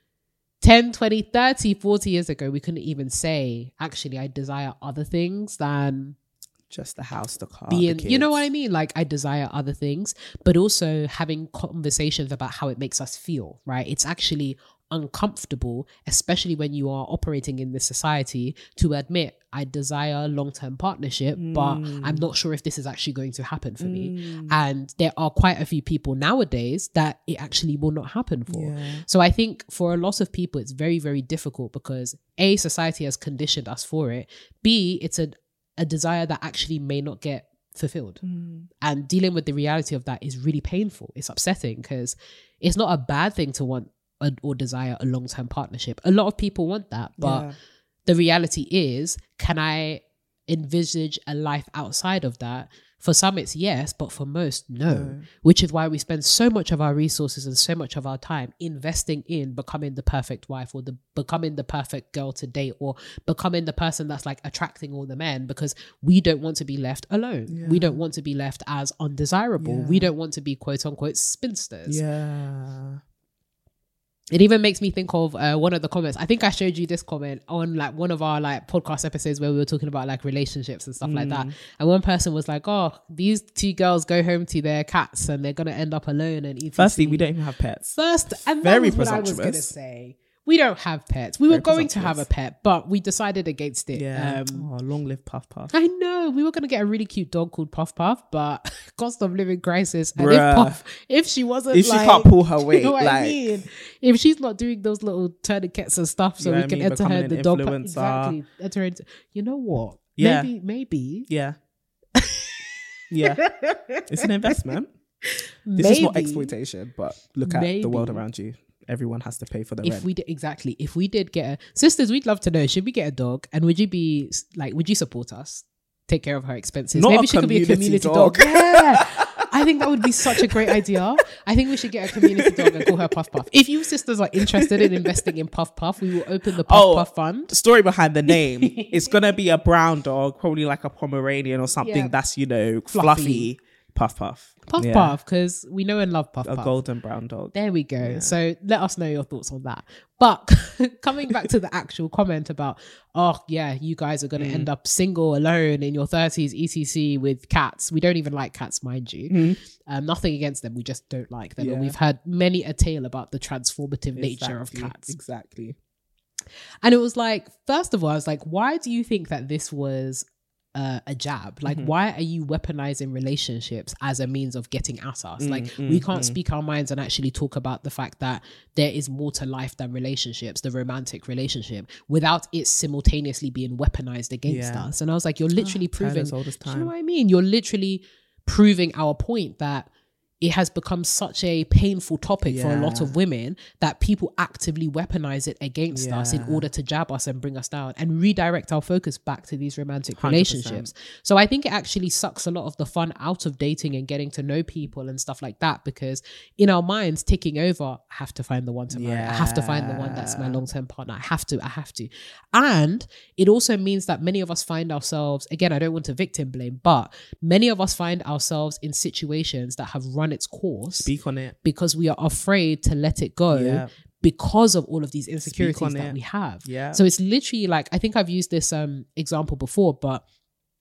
Speaker 4: ten, twenty, thirty, forty years ago, we couldn't even say, actually, I desire other things than
Speaker 3: just the house, the car,
Speaker 4: being,
Speaker 3: the
Speaker 4: you know
Speaker 3: kids.
Speaker 4: what I mean? Like, I desire other things, but also having conversations about how it makes us feel, right? It's actually uncomfortable, especially when you are operating in this society, to admit, I desire long-term partnership, mm. but I'm not sure if this is actually going to happen for mm. me. And there are quite a few people nowadays that it actually will not happen for. Yeah. So I think for a lot of people, it's very, very difficult because A, society has conditioned us for it. B, it's a, a desire that actually may not get fulfilled. Mm. And dealing with the reality of that is really painful. It's upsetting because it's not a bad thing to want a, or desire a long-term partnership. A lot of people want that, but yeah. the reality is, can I envisage a life outside of that? For some, it's yes, but for most, no. no. Which is why we spend so much of our resources and so much of our time investing in becoming the perfect wife, or the becoming the perfect girl to date, or becoming the person that's like attracting all the men, because we don't want to be left alone. Yeah. We don't want to be left as undesirable. Yeah. We don't want to be quote unquote spinsters.
Speaker 3: Yeah.
Speaker 4: It even makes me think of uh, one of the comments. I think I showed you this comment on like one of our like podcast episodes where we were talking about like relationships and stuff mm. like that. And one person was like, oh, these two girls go home to their cats and they're going to end up alone. And et cetera.
Speaker 3: Firstly, we don't even have pets.
Speaker 4: First, and
Speaker 3: Very
Speaker 4: that was what I was going to say. We don't have pets. We Very were going to have a pet, but we decided against it.
Speaker 3: Yeah.
Speaker 4: Um,
Speaker 3: oh, long live Puff Puff.
Speaker 4: I know. We were going to get a really cute dog called Puff Puff, but cost of living crisis. And if Puff, if she wasn't
Speaker 3: if
Speaker 4: like,
Speaker 3: she can't pull her weight,
Speaker 4: you know what
Speaker 3: like,
Speaker 4: I mean? If she's not doing those little tourniquets and stuff, so
Speaker 3: you know
Speaker 4: we can
Speaker 3: I mean?
Speaker 4: enter her the dog. Pa-
Speaker 3: influencer.
Speaker 4: exactly. Enter into, you know what?
Speaker 3: Yeah.
Speaker 4: Maybe, maybe.
Speaker 3: Yeah. yeah. It's an investment. This
Speaker 4: maybe,
Speaker 3: is not exploitation, but look at
Speaker 4: maybe.
Speaker 3: the world around you. Everyone has to pay for the
Speaker 4: if
Speaker 3: rent.
Speaker 4: we did, exactly if we did get a sisters, we'd love to know, should we get a dog, and would you be like, would you support us, take care of her expenses?
Speaker 3: Not
Speaker 4: Maybe
Speaker 3: a
Speaker 4: she could be a community
Speaker 3: dog,
Speaker 4: dog. Yeah, I think that would be such a great idea. I think we should get a community dog and call her Puff Puff. If you sisters are interested in investing in Puff Puff, we will open the Puff
Speaker 3: oh,
Speaker 4: Puff fund.
Speaker 3: The story behind the name, it's gonna be a brown dog, probably like a Pomeranian or something yeah. that's, you know, fluffy. fluffy. Puff Puff.
Speaker 4: Puff
Speaker 3: yeah.
Speaker 4: Puff, because we know and love Puff
Speaker 3: a
Speaker 4: Puff.
Speaker 3: A golden brown dog.
Speaker 4: There we go.
Speaker 3: Yeah.
Speaker 4: So let us know your thoughts on that. But coming back to the actual comment about, oh yeah, you guys are going to mm. end up single, alone in your thirties, et cetera with cats. We don't even like cats, mind you. Mm. Um, nothing against them. We just don't like them. Yeah. And we've heard many a tale about the transformative exactly. nature of cats.
Speaker 3: Exactly.
Speaker 4: And it was like, first of all, I was like, why do you think that this was Uh, a jab? Like, mm-hmm. why are you weaponizing relationships as a means of getting at us? Mm, like, mm, we can't mm. speak our minds and actually talk about the fact that there is more to life than relationships, the romantic relationship, without it simultaneously being weaponized against yeah. us. And I was like, you're literally oh, proving, do you know what I mean? You're literally proving our point that it has become such a painful topic yeah. for a lot of women that people actively weaponize it against yeah. us in order to jab us and bring us down and redirect our focus back to these romantic one hundred percent relationships. So I think it actually sucks a lot of the fun out of dating and getting to know people and stuff like that, because in our minds, ticking over, I have to find the one to marry. Yeah. I have to find the one that's my long-term partner. I have to, I have to. And it also means that many of us find ourselves, again, I don't want to victim blame, but many of us find ourselves in situations that have run its course.
Speaker 3: Speak on it.
Speaker 4: Because we are afraid to let it go yeah. because of all of these insecurities that
Speaker 3: it.
Speaker 4: we have.
Speaker 3: Yeah.
Speaker 4: So it's literally like, I think I've used this um example before, but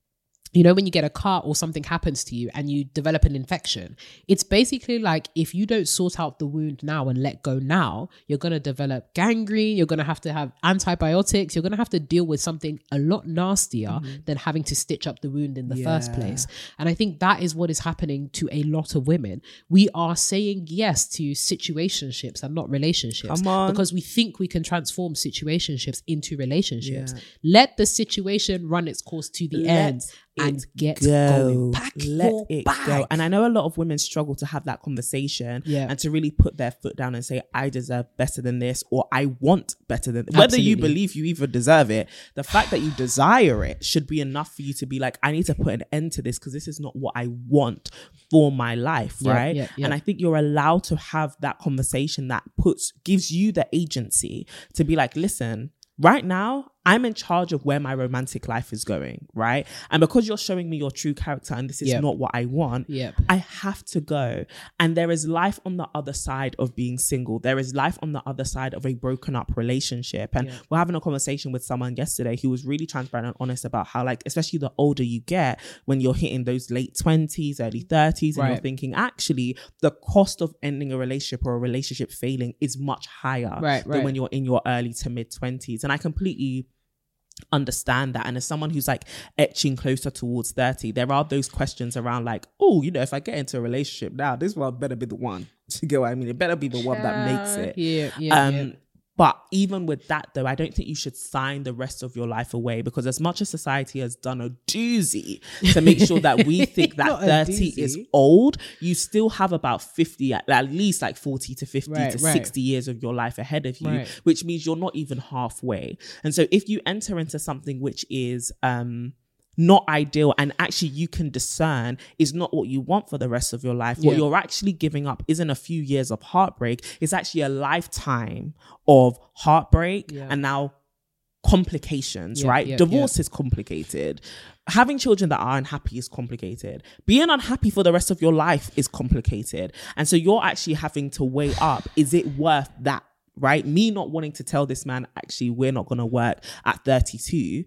Speaker 4: you know, when you get a cut or something happens to you and you develop an infection, it's basically like if you don't sort out the wound now and let go now, you're going to develop gangrene. You're going to have to have antibiotics. You're going to have to deal with something a lot nastier mm-hmm. than having to stitch up the wound in the yeah. first place. And I think that is what is happening to a lot of women. We are saying yes to situationships and not relationships because we think we can transform situationships into relationships. Yeah. Let the situation run its course to the Let end. And get
Speaker 3: go.
Speaker 4: going. Pack
Speaker 3: Let
Speaker 4: your
Speaker 3: it
Speaker 4: bag.
Speaker 3: go. And I know a lot of women struggle to have that conversation
Speaker 4: yeah.
Speaker 3: and to really put their foot down and say, I deserve better than this, or I want better than this. Whether you believe you even deserve it, the fact that you desire it should be enough for you to be like, I need to put an end to this because this is not what I want for my life,
Speaker 4: yeah,
Speaker 3: right?
Speaker 4: Yeah, yeah.
Speaker 3: And I think you're allowed to have that conversation that puts gives you the agency to be like, listen, right now, I'm in charge of where my romantic life is going, right? And because you're showing me your true character and this is
Speaker 4: yep.
Speaker 3: not what I want,
Speaker 4: yep.
Speaker 3: I have to go. And there is life on the other side of being single. There is life on the other side of a broken up relationship. And yeah. we're having a conversation with someone yesterday who was really transparent and honest about how, like, especially the older you get, when you're hitting those late twenties, early thirties, and
Speaker 4: right.
Speaker 3: you're thinking, actually, the cost of ending a relationship or a relationship failing is much higher
Speaker 4: right,
Speaker 3: than
Speaker 4: right.
Speaker 3: when you're in your early to mid twenties. And I completely understand that. And as someone who's like etching closer towards thirty, there are those questions around like, oh, you know, if I get into a relationship now, this one better be the one. You get what I mean? It better be the one that makes it.
Speaker 4: Yeah, yeah,
Speaker 3: um,
Speaker 4: yeah.
Speaker 3: But even with that though, I don't think you should sign the rest of your life away, because as much as society has done a doozy to make sure that we think that thirty is old, you still have about fifty, at, at least like forty to fifty
Speaker 4: right,
Speaker 3: to
Speaker 4: right.
Speaker 3: sixty years of your life ahead of you,
Speaker 4: right.
Speaker 3: which means you're not even halfway. And so if you enter into something which is um not ideal, and actually you can discern is not what you want for the rest of your life, what
Speaker 4: yeah.
Speaker 3: you're actually giving up isn't a few years of heartbreak, it's actually a lifetime of heartbreak
Speaker 4: yeah.
Speaker 3: and now complications,
Speaker 4: yeah,
Speaker 3: right?
Speaker 4: yeah,
Speaker 3: Divorce
Speaker 4: yeah.
Speaker 3: is complicated. Having children that are unhappy is complicated. Being unhappy for the rest of your life is complicated. And so you're actually having to weigh up, is it worth that, right? Me not wanting to tell this man, actually, we're not going to work at thirty-two,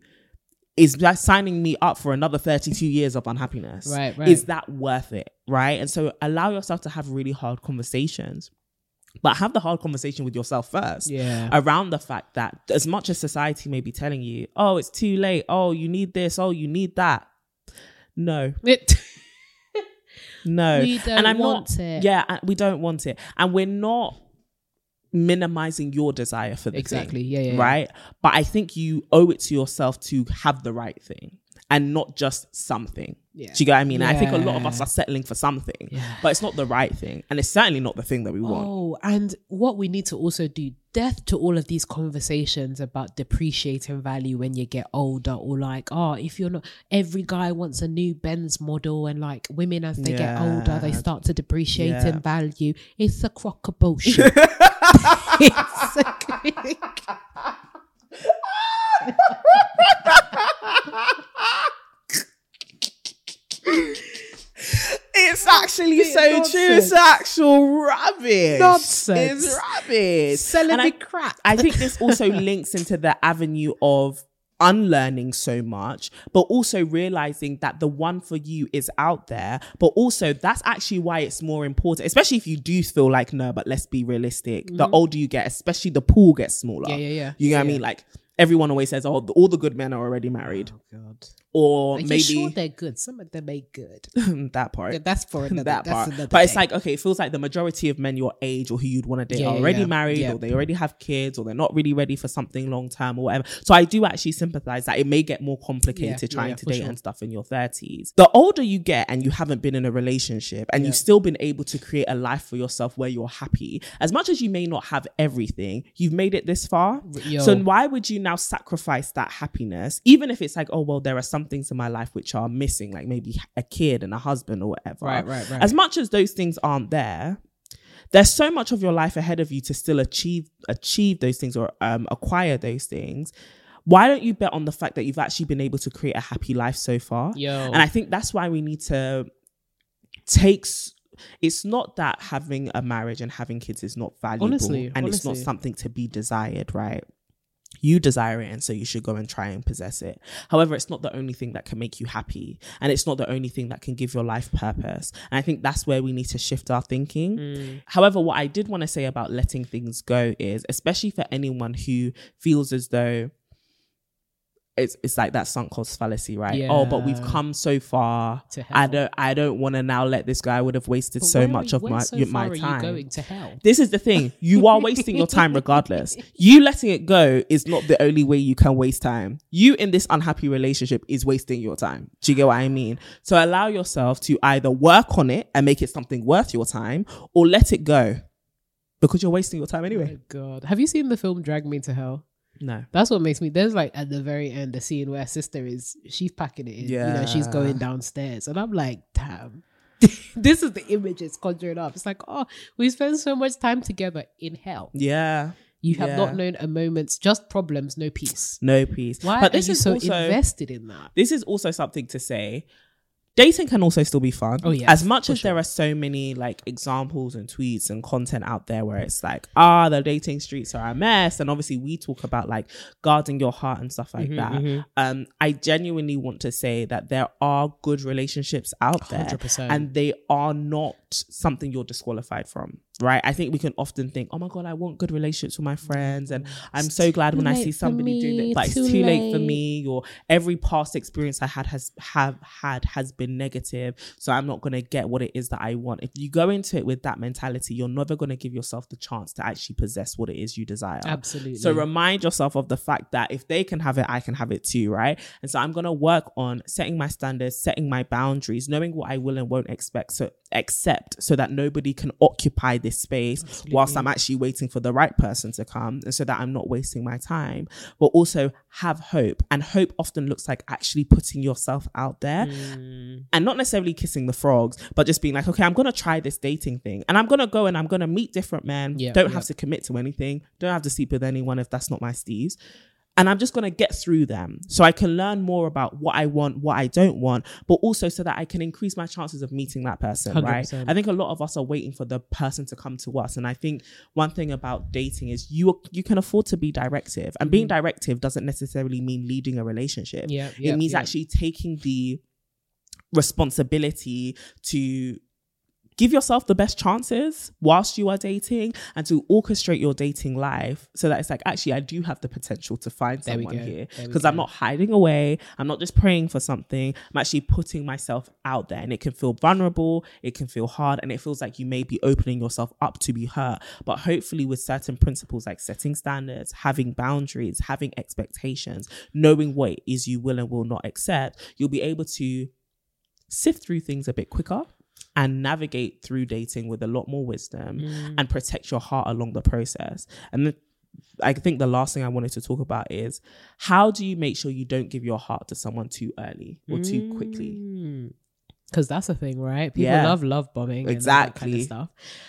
Speaker 3: is that signing me up for another thirty-two years of unhappiness.
Speaker 4: Right, right.
Speaker 3: Is that worth it, right? And so allow yourself to have really hard conversations. But have the hard conversation with yourself first
Speaker 4: yeah.
Speaker 3: around the fact that as much as society may be telling you, oh, it's too late, oh, you need this, oh, you need that. No.
Speaker 4: It-
Speaker 3: no.
Speaker 4: We don't
Speaker 3: and I'm
Speaker 4: want
Speaker 3: not,
Speaker 4: it.
Speaker 3: Yeah, we don't want it. And we're not minimizing your desire for the
Speaker 4: exactly.
Speaker 3: thing.
Speaker 4: Yeah, yeah,
Speaker 3: right?
Speaker 4: Yeah.
Speaker 3: But I think you owe it to yourself to have the right thing and not just something.
Speaker 4: Yeah.
Speaker 3: Do you get what I mean?
Speaker 4: Yeah.
Speaker 3: I think a lot of us are settling for something,
Speaker 4: yeah.
Speaker 3: but it's not the right thing. And it's certainly not the thing that we want.
Speaker 4: Oh, and what we need to also do, death to all of these conversations about depreciating value when you get older, or like, oh, if you're not, every guy wants a new Benz model, and like women as they
Speaker 3: Yeah.
Speaker 4: get older, they start to depreciate
Speaker 3: Yeah.
Speaker 4: in value. It's a crock of bullshit. It's a
Speaker 3: It's actually
Speaker 4: It's
Speaker 3: so
Speaker 4: nonsense.
Speaker 3: true. It's actual rubbish.
Speaker 4: Nonsense.
Speaker 3: It's rubbish.
Speaker 4: Selling
Speaker 3: And
Speaker 4: me
Speaker 3: I,
Speaker 4: crap.
Speaker 3: I think this also links into the avenue of unlearning so much, but also realizing that the one for you is out there. But also that's actually why it's more important, especially if you do feel like, no, but let's be realistic. Mm-hmm. The older you get, especially the pool gets smaller.
Speaker 4: Yeah, yeah, yeah.
Speaker 3: You know
Speaker 4: yeah.
Speaker 3: what I mean? Like everyone always says, oh, all the good men are already married.
Speaker 4: Oh God.
Speaker 3: Or
Speaker 4: Are you
Speaker 3: maybe
Speaker 4: sure they're good? Some of them ain't good.
Speaker 3: that part.
Speaker 4: Yeah, that's for another.
Speaker 3: that
Speaker 4: that's
Speaker 3: part.
Speaker 4: another
Speaker 3: But it's
Speaker 4: thing.
Speaker 3: like, okay, it feels like the majority of men your age or who you'd want to date
Speaker 4: Yeah,
Speaker 3: are
Speaker 4: yeah,
Speaker 3: already
Speaker 4: yeah.
Speaker 3: married,
Speaker 4: Yeah.
Speaker 3: or they already have kids, or they're not really ready for something long term or whatever. So I do actually sympathize that it may get more complicated
Speaker 4: Yeah,
Speaker 3: trying
Speaker 4: yeah,
Speaker 3: to
Speaker 4: for
Speaker 3: date
Speaker 4: sure.
Speaker 3: and stuff in your thirties. The older you get and you haven't been in a relationship and
Speaker 4: Yeah.
Speaker 3: you've still been able to create a life for yourself where you're happy, as much as you may not have everything, you've made it this far.
Speaker 4: Yo.
Speaker 3: So why would you now sacrifice that happiness, even if it's like, oh, well, there are some things in my life which are missing, like maybe a kid and a husband or whatever.
Speaker 4: Right, right, right.
Speaker 3: As much as those things aren't there, there's so much of your life ahead of you to still achieve achieve those things or um, acquire those things. Why don't you bet on the fact that you've actually been able to create a happy life so far?
Speaker 4: Yo.
Speaker 3: And I think that's why we need to take... s- It's not that having a marriage and having kids is not valuable,
Speaker 4: Honestly,
Speaker 3: and it's not
Speaker 4: honestly.
Speaker 3: something to be desired, right? You desire it, and so you should go and try and possess it. However, it's not the only thing that can make you happy, and it's not the only thing that can give your life purpose. And I think that's where we need to shift our thinking. Mm. However, what I did want to say about letting things go is, especially for anyone who feels as though it's it's like that sunk cost fallacy, right? Yeah. Oh, but we've come so far. To hell. I don't I don't want to now let this go. I would have wasted but so much you, of my so my
Speaker 4: far
Speaker 3: time.
Speaker 4: Are you going to hell?
Speaker 3: This is the thing. You are wasting your time regardless. You letting it go is not the only way you can waste time. You in this unhappy relationship is wasting your time. Do you get what I mean? So allow yourself to either work on it and make it something worth your time, or let it go, because you're wasting your time anyway.
Speaker 4: Oh God. Have you seen the film Drag Me to Hell?
Speaker 3: No.
Speaker 4: That's what makes me, there's like at the very end the scene where sister is, she's packing it in, yeah. you know, she's going downstairs, and I'm like, damn, this is the image it's conjuring up. It's like, oh, we spend so much time together in hell.
Speaker 3: Yeah.
Speaker 4: You have
Speaker 3: yeah.
Speaker 4: not known a moment's, just problems, no peace.
Speaker 3: No peace.
Speaker 4: Why
Speaker 3: but
Speaker 4: are
Speaker 3: this
Speaker 4: you
Speaker 3: is
Speaker 4: so
Speaker 3: also,
Speaker 4: invested in that?
Speaker 3: This is also something to say. Dating can also still be fun.
Speaker 4: Oh yeah.
Speaker 3: As much as
Speaker 4: sure.
Speaker 3: there are so many like examples and tweets and content out there where it's like, ah, the dating streets are a mess. And obviously we talk about like guarding your heart and stuff like mm-hmm, that. Mm-hmm. Um, I genuinely want to say that there are good relationships out there, one hundred percent. And they are not something you're disqualified from. Right. I think we can often think, oh my God, I want good relationships with my friends. And I'm so glad when I see somebody doing that, but it's too, too late. late for me, or every past experience I had has have had has been negative. So I'm not going to get what it is that I want. If you go into it with that mentality, you're never going to give yourself the chance to actually possess what it is you desire.
Speaker 4: Absolutely.
Speaker 3: So remind yourself of the fact that if they can have it, I can have it too. Right. And so I'm going to work on setting my standards, setting my boundaries, knowing what I will and won't expect. So accept, so that nobody can occupy this space. Absolutely. Whilst I'm actually waiting for the right person to come, and so that I'm not wasting my time. But also have hope, and hope often looks like actually putting yourself out there mm. and not necessarily kissing the frogs, but just being like, okay, I'm gonna try this dating thing, and I'm gonna go and I'm gonna meet different men. Yep, don't yep. have to commit to anything, don't have to sleep with anyone if that's not my steez. And I'm just going to get through them so I can learn more about what I want, what I don't want, but also so that I can increase my chances of meeting that person, one hundred percent. Right? I think a lot of us are waiting for the person to come to us. And I think one thing about dating is you you can afford to be directive. And mm-hmm. being directive doesn't necessarily mean leading a relationship.
Speaker 4: Yeah,
Speaker 3: it
Speaker 4: yep,
Speaker 3: means
Speaker 4: yep.
Speaker 3: actually taking the responsibility to give yourself the best chances whilst you are dating, and to orchestrate your dating life so that it's like, actually, I do have the potential to find
Speaker 4: there
Speaker 3: someone here, because
Speaker 4: I'm
Speaker 3: not hiding away. I'm not just praying for something. I'm actually putting myself out there, and it can feel vulnerable. It can feel hard, and it feels like you may be opening yourself up to be hurt. But hopefully with certain principles like setting standards, having boundaries, having expectations, knowing what it is you will and will not accept, you'll be able to sift through things a bit quicker and navigate through dating with a lot more wisdom mm. and protect your heart along the process. And the, I think the last thing I wanted to talk about is, how do you make sure you don't give your heart to someone too early or mm. too quickly?
Speaker 4: Because that's the thing, right? People
Speaker 3: yeah.
Speaker 4: love love bombing
Speaker 3: exactly.
Speaker 4: and that kind of stuff.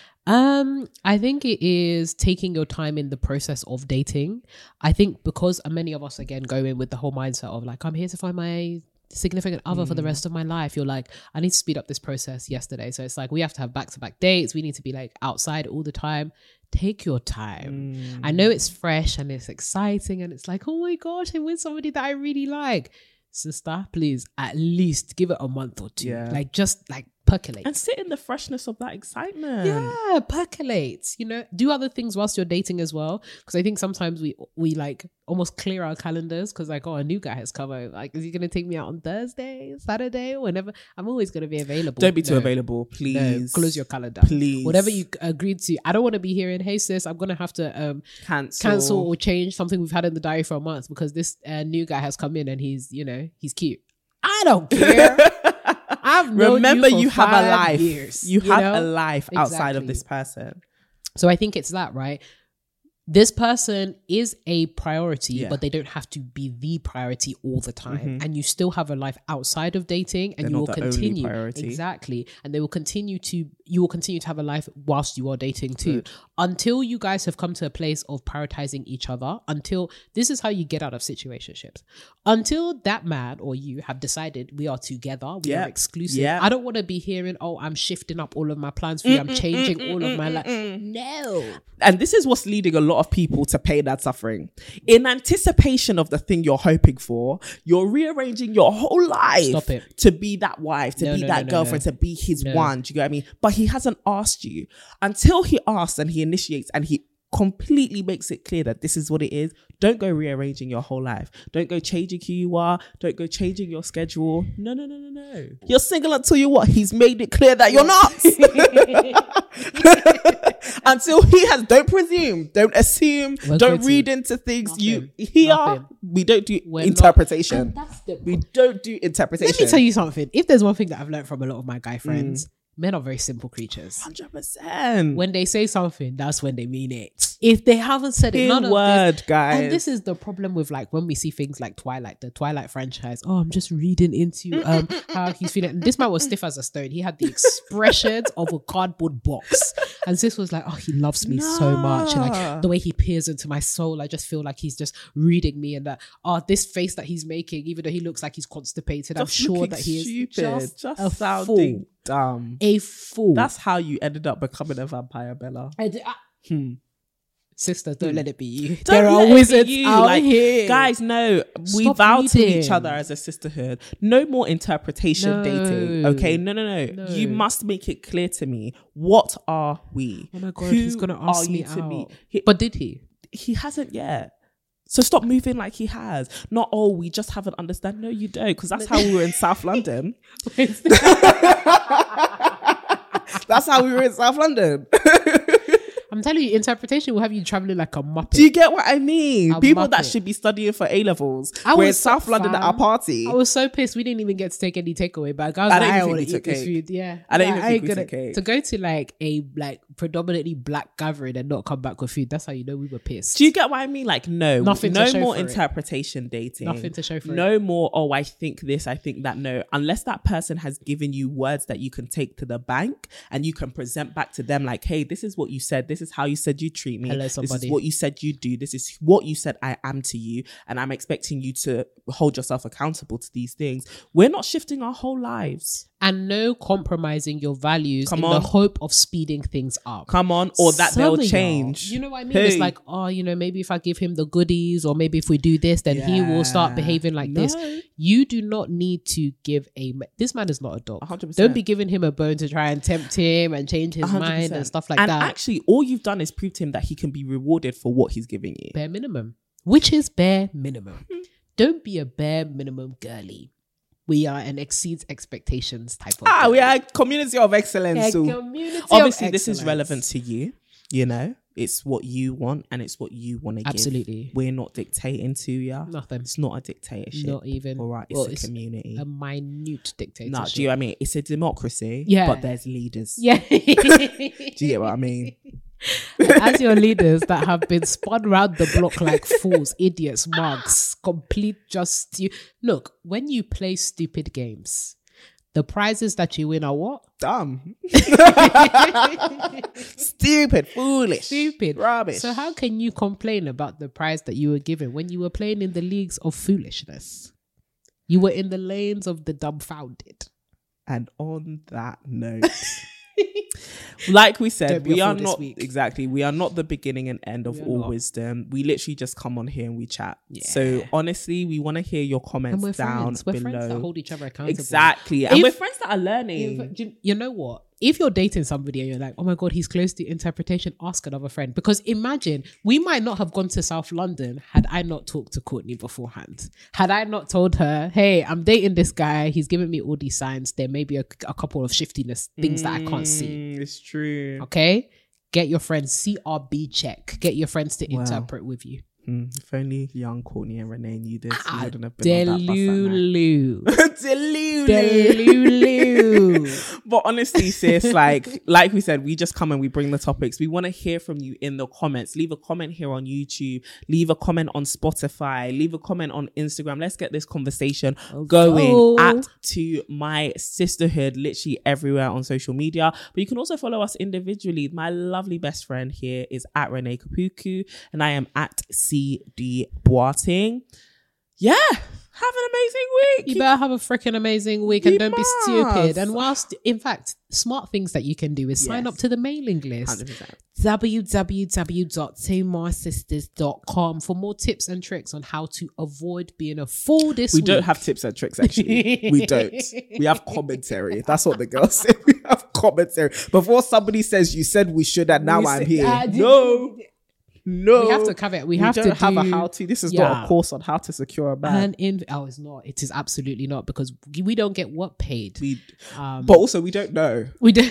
Speaker 4: Um, I think it is taking your time in the process of dating. I think because many of us, again, go in with the whole mindset of like, I'm here to find my significant other mm. for the rest of my life. You're like, I need to speed up this process yesterday. So it's like, we have to have back-to-back dates. We need to be like outside all the time. Take your time. Mm. I know it's fresh and it's exciting and it's like, oh my gosh, I'm with somebody that I really like. Sister, please at least give it a month or two. Yeah. Like just like percolate.
Speaker 3: And sit in the freshness of that excitement.
Speaker 4: Yeah, percolate. You know, do other things whilst you're dating as well. Because I think sometimes we we like almost clear our calendars because like, oh, a new guy has come over. Like, is he going to take me out on Thursday, Saturday, whenever? I'm always going to be available.
Speaker 3: Don't be too
Speaker 4: no.
Speaker 3: available, please.
Speaker 4: No, close your calendar.
Speaker 3: Please.
Speaker 4: Whatever you agreed to. I don't want to be hearing, hey sis, I'm going to have to um,
Speaker 3: cancel.
Speaker 4: cancel or change something we've had in the diary for a month because this uh, new guy has come in and he's, you know, he's cute. I don't care. I've known
Speaker 3: Remember,
Speaker 4: you,
Speaker 3: you have a life.
Speaker 4: Years,
Speaker 3: you,
Speaker 4: you
Speaker 3: have
Speaker 4: know?
Speaker 3: a life
Speaker 4: Exactly.
Speaker 3: outside of this person.
Speaker 4: So I think it's that, right? This person is a priority,
Speaker 3: yeah.
Speaker 4: but they don't have to be the priority all the time.
Speaker 3: Mm-hmm.
Speaker 4: And you still have a life outside of dating, and
Speaker 3: They're
Speaker 4: you will
Speaker 3: not the
Speaker 4: continue.
Speaker 3: only priority.
Speaker 4: Exactly. And they will continue to you will continue to have a life whilst you are dating too. Good. Until you guys have come to a place of prioritizing each other, until this is how you get out of situationships. Until that man or you have decided we are together, we yep. are exclusive. Yep. I don't want to be hearing, oh, I'm shifting up all of my plans for you. I'm changing all of my life. No.
Speaker 3: And this is what's leading a lot of people to pain and suffering. In anticipation of the thing you're hoping for, you're rearranging your whole life
Speaker 4: Stop it.
Speaker 3: to be that wife, to
Speaker 4: no,
Speaker 3: be
Speaker 4: no,
Speaker 3: that
Speaker 4: no,
Speaker 3: girlfriend,
Speaker 4: no,
Speaker 3: to
Speaker 4: no.
Speaker 3: be his
Speaker 4: no.
Speaker 3: one. Do you get what I mean? But he hasn't asked you. Until he asks and he initiates and he completely makes it clear that this is what it is, don't go rearranging your whole life. Don't go changing who you are. Don't go changing your schedule. No, no, no, no, no. You're single until you what? He's made it clear that you're not. Until he has, don't presume, don't assume, We're don't read into things. Nothing. You here, Nothing. we don't do We're interpretation. Not, that's the, we don't do interpretation.
Speaker 4: Let me tell you something. If there's one thing that I've learned from a lot of my guy friends, mm. men are very simple creatures.
Speaker 3: one hundred percent.
Speaker 4: When they say something, that's when they mean it. If they haven't said it,
Speaker 3: Big
Speaker 4: none of
Speaker 3: word,
Speaker 4: this,
Speaker 3: guys.
Speaker 4: And this is the problem with like when we see things like Twilight, the Twilight franchise. Oh, I'm just reading into um how he's feeling. And this man was stiff as a stone. He had the expressions of a cardboard box. And sis was like, oh, he loves me no. so much. And like the way he peers into my soul, I just feel like he's just reading me. And that, oh, this face that he's making, even though he looks like he's constipated, just I'm sure that he is
Speaker 3: stupid,
Speaker 4: just,
Speaker 3: just
Speaker 4: a
Speaker 3: sounding
Speaker 4: fool.
Speaker 3: dumb.
Speaker 4: A fool.
Speaker 3: That's how you ended up becoming a vampire, Bella.
Speaker 4: I d- I- hmm. Sisters, don't hmm. let it be you.
Speaker 3: Don't
Speaker 4: there are wizards
Speaker 3: you.
Speaker 4: out
Speaker 3: like,
Speaker 4: here.
Speaker 3: Guys, no. We
Speaker 4: Stop
Speaker 3: vow
Speaker 4: reading.
Speaker 3: to each other as a sisterhood. No more interpretation
Speaker 4: no.
Speaker 3: dating. Okay? No, no, no, no. You must make it clear to me. What are we?
Speaker 4: Oh my God,
Speaker 3: Who
Speaker 4: he's going to ask me
Speaker 3: to
Speaker 4: out.
Speaker 3: be? He,
Speaker 4: but did he?
Speaker 3: He hasn't yet. So stop moving like he has. Not, oh, we just haven't understand. No, you don't. Because that's how we were in South London. That's how we were in South London.
Speaker 4: I'm telling you, interpretation will have you traveling like a muppet.
Speaker 3: Do you get what I mean?
Speaker 4: A
Speaker 3: People
Speaker 4: muppet.
Speaker 3: that should be studying for A levels.
Speaker 4: I
Speaker 3: We're in
Speaker 4: was
Speaker 3: South
Speaker 4: so
Speaker 3: London
Speaker 4: fam.
Speaker 3: at our party.
Speaker 4: I was so pissed. We didn't even get to take any takeaway back. I was
Speaker 3: I
Speaker 4: like,
Speaker 3: don't
Speaker 4: I
Speaker 3: even
Speaker 4: want
Speaker 3: think
Speaker 4: to
Speaker 3: we
Speaker 4: eat
Speaker 3: took
Speaker 4: this
Speaker 3: cake.
Speaker 4: food. Yeah,
Speaker 3: I don't
Speaker 4: like,
Speaker 3: even think we
Speaker 4: gonna,
Speaker 3: took cake.
Speaker 4: To go to like a like predominantly black gathering and not come back with food. That's how you know we were pissed.
Speaker 3: Do you get what I mean? Like, no,
Speaker 4: Nothing
Speaker 3: no
Speaker 4: to show
Speaker 3: more
Speaker 4: for it.
Speaker 3: interpretation dating.
Speaker 4: Nothing to show for
Speaker 3: no
Speaker 4: it.
Speaker 3: No more, oh, I think this, I think that. No, unless that person has given you words that you can take to the bank and you can present back to them like, hey, this is what you said. This is how you said you treat me.
Speaker 4: Hello, somebody.
Speaker 3: This is what you said you do. This is what you said I am to you. And I'm expecting you to hold yourself accountable to these things. We're not shifting our whole lives.
Speaker 4: And no compromising your values
Speaker 3: Come
Speaker 4: in
Speaker 3: on.
Speaker 4: the hope of speeding things up.
Speaker 3: Come on. Or that
Speaker 4: Some
Speaker 3: they'll
Speaker 4: of y'all,
Speaker 3: change.
Speaker 4: You know what I mean?
Speaker 3: Hey.
Speaker 4: It's like, oh, you know, maybe if I give him the goodies or maybe if we do this, then he will start
Speaker 3: Yeah.
Speaker 4: behaving like
Speaker 3: No.
Speaker 4: this. You do not need to give a... This man is not a dog.
Speaker 3: one hundred percent.
Speaker 4: Don't be giving him a bone to try and tempt him and change his
Speaker 3: one hundred
Speaker 4: mind
Speaker 3: percent.
Speaker 4: and stuff like
Speaker 3: and
Speaker 4: that.
Speaker 3: actually, all you've done is prove to him that he can be rewarded for what he's giving you.
Speaker 4: Bare minimum. Which is bare minimum. Don't be a bare minimum girly. We are an exceeds expectations type of
Speaker 3: Ah,
Speaker 4: girl.
Speaker 3: we are a community of excellence.
Speaker 4: A
Speaker 3: so
Speaker 4: community of
Speaker 3: obviously, this is
Speaker 4: excellence.
Speaker 3: relevant to you. You know, it's what you want and it's what you want to give.
Speaker 4: Absolutely.
Speaker 3: We're not dictating to you.
Speaker 4: Nothing.
Speaker 3: It's not a dictatorship.
Speaker 4: Not even.
Speaker 3: All right. It's
Speaker 4: well,
Speaker 3: a community.
Speaker 4: A minute dictatorship.
Speaker 3: No, do you know what I mean? It's a democracy.
Speaker 4: Yeah.
Speaker 3: But there's leaders.
Speaker 4: Yeah.
Speaker 3: Do you get what I mean?
Speaker 4: As your leaders that have been spun round the block like fools, idiots, mugs, complete just stu- look, when you play stupid games, the prizes that you win are what?
Speaker 3: Dumb. Stupid. Foolish.
Speaker 4: Stupid.
Speaker 3: Rubbish.
Speaker 4: So how can you complain about the prize that you were given when you were playing in the leagues of foolishness? You were in the lanes of the dumbfounded.
Speaker 3: And on that note, like we said,
Speaker 4: Don't be
Speaker 3: we
Speaker 4: a
Speaker 3: are
Speaker 4: fool this
Speaker 3: not
Speaker 4: week.
Speaker 3: exactly. We are not the beginning and end of
Speaker 4: We are
Speaker 3: all
Speaker 4: not.
Speaker 3: wisdom. We literally just come on here and we chat.
Speaker 4: Yeah.
Speaker 3: So honestly, we want to hear your comments
Speaker 4: And we're
Speaker 3: down
Speaker 4: friends. We're
Speaker 3: below.
Speaker 4: friends that hold each other accountable.
Speaker 3: Exactly, and
Speaker 4: If-
Speaker 3: we're friends that are learning.
Speaker 4: If- you- you know what? If you're dating somebody and you're like, oh my God, he's close to interpretation, ask another friend. Because imagine, we might not have gone to South London had I not talked to Courtney beforehand. Had I not told her, hey, I'm dating this guy, he's giving me all these signs, there may be a, a couple of shiftiness, things that I can't see.
Speaker 3: Mm, It's true.
Speaker 4: Okay? Get your friends, C R B check. Get your friends to
Speaker 3: Wow.
Speaker 4: interpret with you.
Speaker 3: Mm, if only young Courtney and Renee knew this,
Speaker 4: Ah,
Speaker 3: we wouldn't have been on that
Speaker 4: Delulu.
Speaker 3: bus that night.
Speaker 4: Delulu.
Speaker 3: But honestly, sis, like like we said, we just come and we bring the topics. We want to hear from you in the comments. Leave a comment here on YouTube. Leave a comment on Spotify. Leave a comment on Instagram. Let's get this conversation going.
Speaker 4: Oh.
Speaker 3: At To My Sisterhood, literally everywhere on social media. But you can also follow us individually. My lovely best friend here is at Renee Kapuku, and I am at C D Boating. Yeah, have an amazing week.
Speaker 4: You better have a freaking amazing week
Speaker 3: You
Speaker 4: and don't be
Speaker 3: must.
Speaker 4: stupid. And whilst, in fact, smart things that you can do is sign
Speaker 3: Yes.
Speaker 4: up to the mailing list.
Speaker 3: one hundred percent.
Speaker 4: w w w dot to my sisters dot com for more tips and tricks on how to avoid being a fool this
Speaker 3: We
Speaker 4: week.
Speaker 3: don't have tips and tricks, actually. We don't. We have commentary. That's what the girls say. We have commentary. Before somebody says you said we should, and now
Speaker 4: We
Speaker 3: I'm
Speaker 4: said-
Speaker 3: here.
Speaker 4: uh,
Speaker 3: no. No.
Speaker 4: We have to cover it. We,
Speaker 3: We
Speaker 4: have
Speaker 3: don't
Speaker 4: to
Speaker 3: have
Speaker 4: do,
Speaker 3: a how to. This is
Speaker 4: Yeah.
Speaker 3: not a course on how to secure a bag.
Speaker 4: And in oh, it's not. It is absolutely not because we don't get what paid.
Speaker 3: we,
Speaker 4: Um,
Speaker 3: but also, we don't know.
Speaker 4: we don't.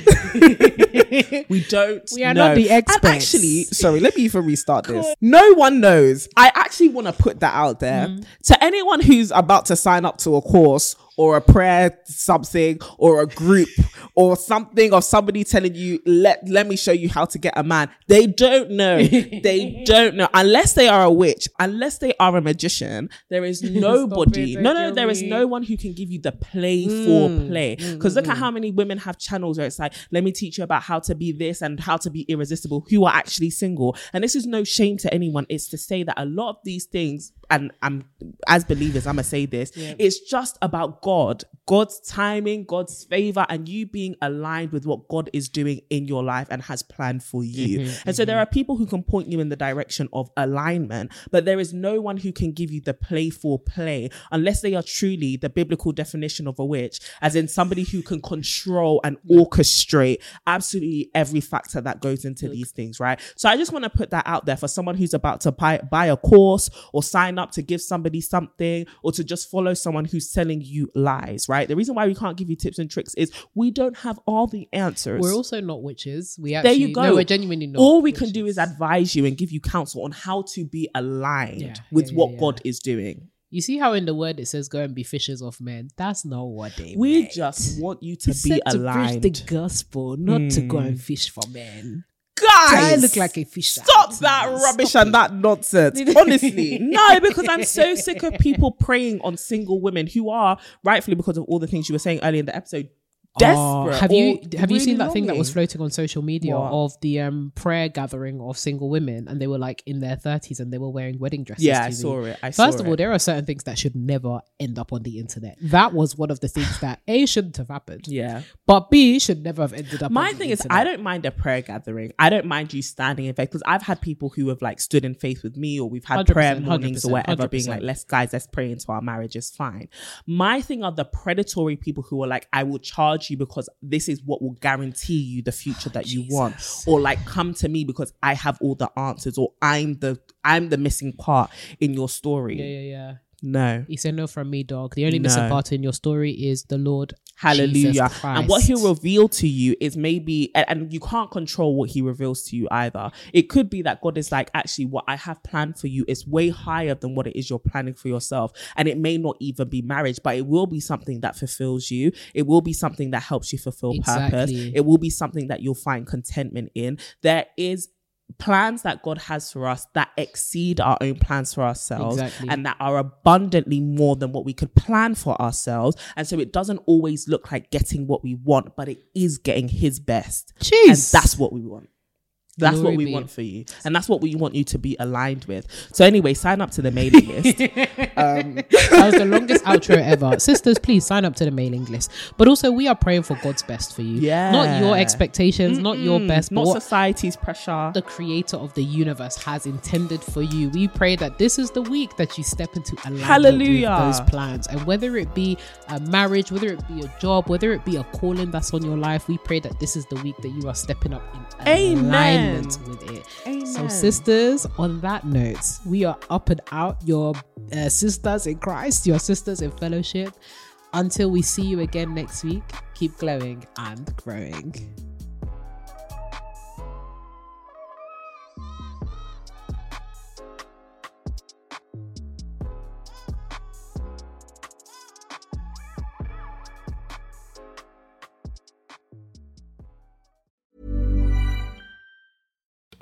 Speaker 3: We don't
Speaker 4: We are
Speaker 3: know.
Speaker 4: not the experts.
Speaker 3: And actually, sorry, let me even restart this. No one knows. I actually want to put that out there.
Speaker 4: Mm.
Speaker 3: To anyone who's about to sign up to a course or a prayer something or a group or something of somebody telling you, let, let me show you how to get a man. They don't know. They don't know. Unless they are a witch, unless they are a magician, there is nobody.
Speaker 4: it,
Speaker 3: no, no,
Speaker 4: don't
Speaker 3: there is
Speaker 4: we?
Speaker 3: no one who can give you the play for
Speaker 4: Mm.
Speaker 3: play. Because look at how many women have channels where it's like, let me teach you about how to be this and how to be irresistible, who are actually single. And this is no shame to anyone. It's to say that a lot of these things, and I'm as believers, I'm gonna say this, it's just about God, God's timing, God's favor, and you being aligned with what God is doing in your life and has planned for you.
Speaker 4: Mm-hmm,
Speaker 3: and so there are people who can point you in the direction of alignment, but there is no one who can give you the play for play unless they are truly the biblical definition of a witch, as in somebody who can control and orchestrate absolutely every factor that goes into these things, right? So I just want to put that out there for someone who's about to buy, buy a course or sign up to give somebody something or to just follow someone who's telling you lies, right? The reason why we can't give you tips and tricks is we don't have all the answers.
Speaker 4: We're also not witches. We
Speaker 3: There
Speaker 4: actually,
Speaker 3: you go.
Speaker 4: No, we're genuinely not.
Speaker 3: All we can
Speaker 4: witches.
Speaker 3: do is advise you and give you counsel on how to be aligned
Speaker 4: Yeah,
Speaker 3: with
Speaker 4: yeah,
Speaker 3: what
Speaker 4: yeah,
Speaker 3: God is doing.
Speaker 4: You see how in the word it says, "Go and be fishers of men." That's not what they.
Speaker 3: We
Speaker 4: meant.
Speaker 3: just want you to
Speaker 4: It
Speaker 3: be
Speaker 4: said to
Speaker 3: aligned.
Speaker 4: preach the gospel, not to go
Speaker 3: Hmm.
Speaker 4: and fish for men.
Speaker 3: Guys,
Speaker 4: I look like a fish.
Speaker 3: stop that rubbish and that nonsense. Honestly, no, because I'm so sick of people preying on single women who are, rightfully because of all the things you were saying earlier in the episode, desperate.
Speaker 4: Have you
Speaker 3: or
Speaker 4: have you seen
Speaker 3: really
Speaker 4: that thing that was
Speaker 3: longing.
Speaker 4: floating on social media
Speaker 3: What?
Speaker 4: of the um prayer gathering of single women, and they were like in their thirties and they were wearing wedding dresses?
Speaker 3: Yeah,
Speaker 4: to
Speaker 3: I
Speaker 4: the-
Speaker 3: saw it. I saw
Speaker 4: First of all,
Speaker 3: it.
Speaker 4: there are certain things that should never end up on the internet. That was one of the things that A, shouldn't have happened,
Speaker 3: Yeah.
Speaker 4: but B, should never have ended up.
Speaker 3: My
Speaker 4: on the
Speaker 3: thing is,
Speaker 4: internet.
Speaker 3: I don't mind a prayer gathering. I don't mind you standing in faith because I've had people who have like stood in faith with me, or we've had
Speaker 4: one hundred
Speaker 3: prayer
Speaker 4: percent,
Speaker 3: mornings or
Speaker 4: one hundred
Speaker 3: whatever,
Speaker 4: percent.
Speaker 3: being like, let's guys, let's pray into our marriage. Is fine. My thing are the predatory people who are like, I will charge you because this is what will guarantee you the future that you want, or like come to me because I have all the answers, or I'm the I'm the missing part in your story.
Speaker 4: Yeah, yeah, yeah.
Speaker 3: No.
Speaker 4: He said no from me, dog. The only missing
Speaker 3: No.
Speaker 4: part in your story is the Lord.
Speaker 3: Hallelujah.
Speaker 4: Jesus
Speaker 3: And what
Speaker 4: Christ.
Speaker 3: he'll reveal to you is maybe, and, and you can't control what he reveals to you either. It could be that God is like, actually, what I have planned for you is way higher than what it is you're planning for yourself. And it may not even be marriage, but it will be something that fulfills you. It will be something that helps you fulfill purpose.
Speaker 4: Exactly.
Speaker 3: It will be something that you'll find contentment in. There is plans that God has for us that exceed our own plans for ourselves,
Speaker 4: Exactly.
Speaker 3: and that are abundantly more than what we could plan for ourselves. And so it doesn't always look like getting what we want, but it is getting his best.
Speaker 4: Jeez.
Speaker 3: And that's what we want. That's
Speaker 4: Glory
Speaker 3: what we
Speaker 4: be.
Speaker 3: want for you. And that's what we want you to be aligned with. So anyway, sign up to the mailing list. Um,
Speaker 4: That was the longest outro ever. Sisters, please sign up to the mailing list. But also, we are praying for God's best for you.
Speaker 3: Yeah.
Speaker 4: Not your expectations, not your
Speaker 3: Mm,
Speaker 4: best, but
Speaker 3: not
Speaker 4: what
Speaker 3: society's pressure.
Speaker 4: the creator of the universe has intended for you. We pray that this is the week that you step into alignment
Speaker 3: Hallelujah.
Speaker 4: with those plans. And whether it be a marriage, whether it be a job, whether it be a calling that's on your life, we pray that this is the week that you are stepping up in
Speaker 3: Amen.
Speaker 4: alignment with it.
Speaker 3: Amen.
Speaker 4: So, sisters, on that note, we are up and out, your uh, sisters in Christ, your sisters in fellowship. Until we see you again next week, keep glowing and growing.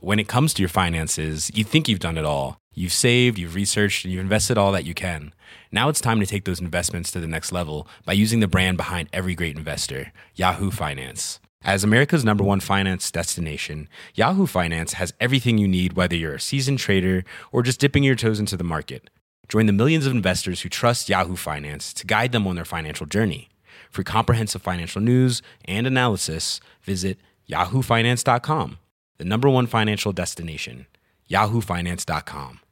Speaker 7: when it comes to your finances, you think you've done it all. You've saved, you've researched, and you've invested all that you can. Now it's time to take those investments to the next level by using the brand behind every great investor, Yahoo Finance. As America's number one finance destination, Yahoo Finance has everything you need, whether you're a seasoned trader or just dipping your toes into the market. Join the millions of investors who trust Yahoo Finance to guide them on their financial journey. For comprehensive financial news and analysis, visit yahoo finance dot com, the number one financial destination, yahoo finance dot com.